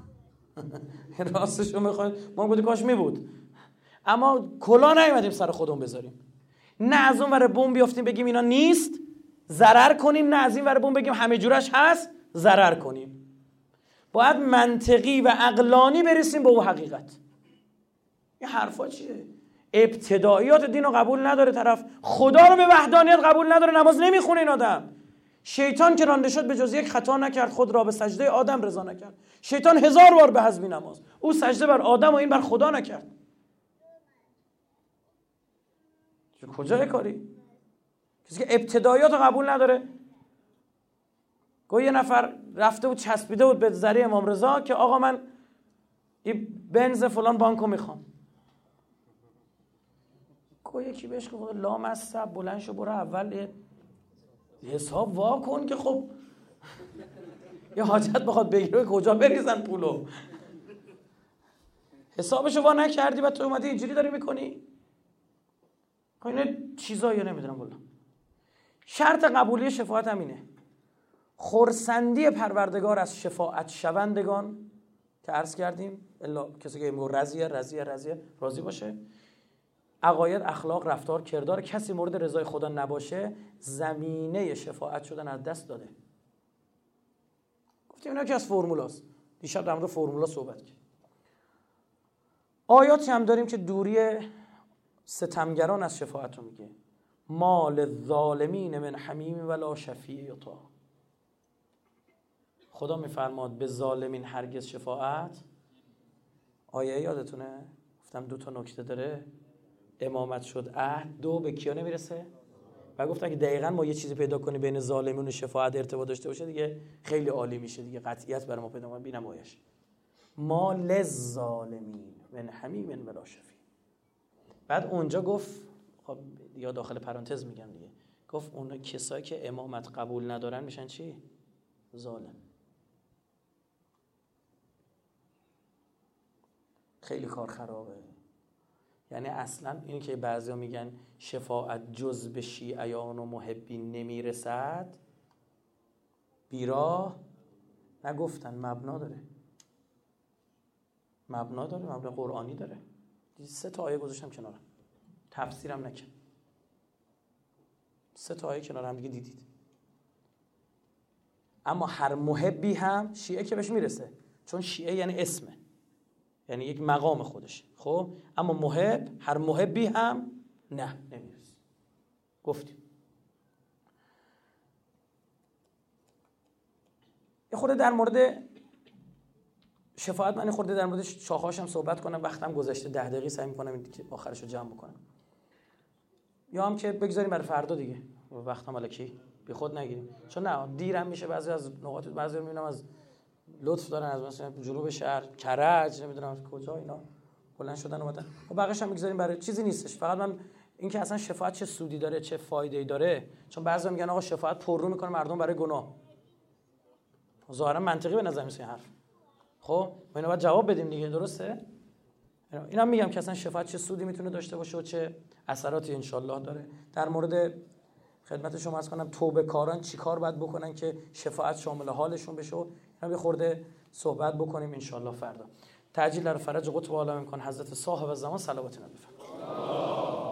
Speaker 2: راستشو میخواید ما بودی کاش میبود، اما کلا نیومدیم سر خودمون بذاریم. نه از اون ور بمب بیافتیم بگیم اینا نیست ضرر کنیم، نه از این ور بمب بگیم همه جورش هست ضرر کنیم. باید منطقی و عقلانی برسیم به اون حقیقت. این حرفا چیه؟ ابتداییات دین رو قبول نداره طرف، خدا رو به وحدانیت قبول نداره، نماز نمیخونه این آدم. شیطان که رانده شد به جز یک خطا نکرد، خود را به سجده آدم رضا نکرد. شیطان 1000 بار به حزبی نماز، او سجده بر آدم و این بر خدا نکرد. کجای کاری؟ کسی که ابتداییات رو قبول نداره. گویا یه نفر رفته بود چسبیده بود به ذریع امام رضا که آقا من این بنز فلان بانکو میخوام. گویا یکی بهش گفت لامصب بلند شو برو اول حساب وا کن که خب یه حاجت بخواد بگیره کجا بریزن پولو. حسابشو وا نکردی بعد تو اومدی اینجوری داری میکنی. اینه چیزایی نمیدونم والله. شرط قبولی شفاعت همینه، خرسندی پروردگار از شفاعت شوندگان که عرض کردیم، الا کسی که میگه رضیه راضی باشه، عقاید، اخلاق، رفتار، کردار کسی مورد رضای خدا نباشه، زمینه شفاعت شدن از دست داده. گفتیم اینا که از فرمولاست. دیشب در مورد فرمولا صحبت کردیم. آیاتی هم داریم که دوری ستمگران از شفاعت رو میگه. ما للظالمین من حمیم ولا شفیع یطاع. خدا میفرماد به ظالمین هرگز شفاعت. آیه یادتونه؟ گفتم 2 نکته داره. امامت شد اهل، 2 به کیا نمیرسه؟ و گفتن که دقیقاً ما یه چیزی پیدا کنیم بین ظالمین و شفاعت ارتباط داشته باشه دیگه خیلی عالی میشه دیگه، قطعیت برای ما پیدا کنیم. ببینم آیه‌اش ما للظالمین من حمیم ولا شفیع. بعد اونجا گفت، خب یا داخل پرانتز میگم دیگه، گفت اون کسایی که امامت قبول ندارن میشن چی؟ ظالم. خیلی کار خرابه. یعنی اصلا اینی که بعضیا میگن شفاعت جز به شیعیان و محبین نمیرسد، بیراه نگفتن، مبنا داره. مبنا قرآنی داره. 3 آیه گذاشتم کنارم، تفسیرم نکن. 3 آیه کنار هم دیگه دیدید. اما هر محبی هم شیعه که بهش میرسه، چون شیعه یعنی اسمه، یعنی یک مقام خودشه. خب اما محب، هر محبی هم نه، نمیرسه. گفتیم یه خورده در مورد شفاعت، من خورده در مورد شاخه‌هاش هم صحبت کنم. وقتم گذشته 10 دقیقه، سعی می‌کنم که آخرشو جمع بکنم، یا هم که بگذاریم برای فردا دیگه، وقتم الکی بی خود نگیریم، چون نه دیرم میشه. بعضی از نقاط، بعضی رو میبینم از لطف دارن از مثلا جنوب شهر، کرج، نمیدونم از کجا اینا بلند شدن اومدن. و بقیه‌اش هم می‌گذاریم برای چیزی نیستش. فقط من این که اصلا شفاعت چه سودی داره، چه فایده‌ای داره، چون بعضیا میگن آقا شفاعت پررو میکنه مردم برای گناه. ظاهرا منطقی به نظر میاد حرف. خب ما اینو باید جواب بدیم دیگه، درسته؟ اینا میگم که اصلا شفاعت چه سودی میتونه داشته باشه و چه اثراتی انشالله داره. در مورد خدمت شما عرض کنم توبه کاران چی کار باید بکنن که شفاعت شامل حالشون بشه، اینا به خورده صحبت بکنیم انشالله فردا. تعجیل در فرج قطب عالم کن حضرت صاحب الزمان صلوات نبی.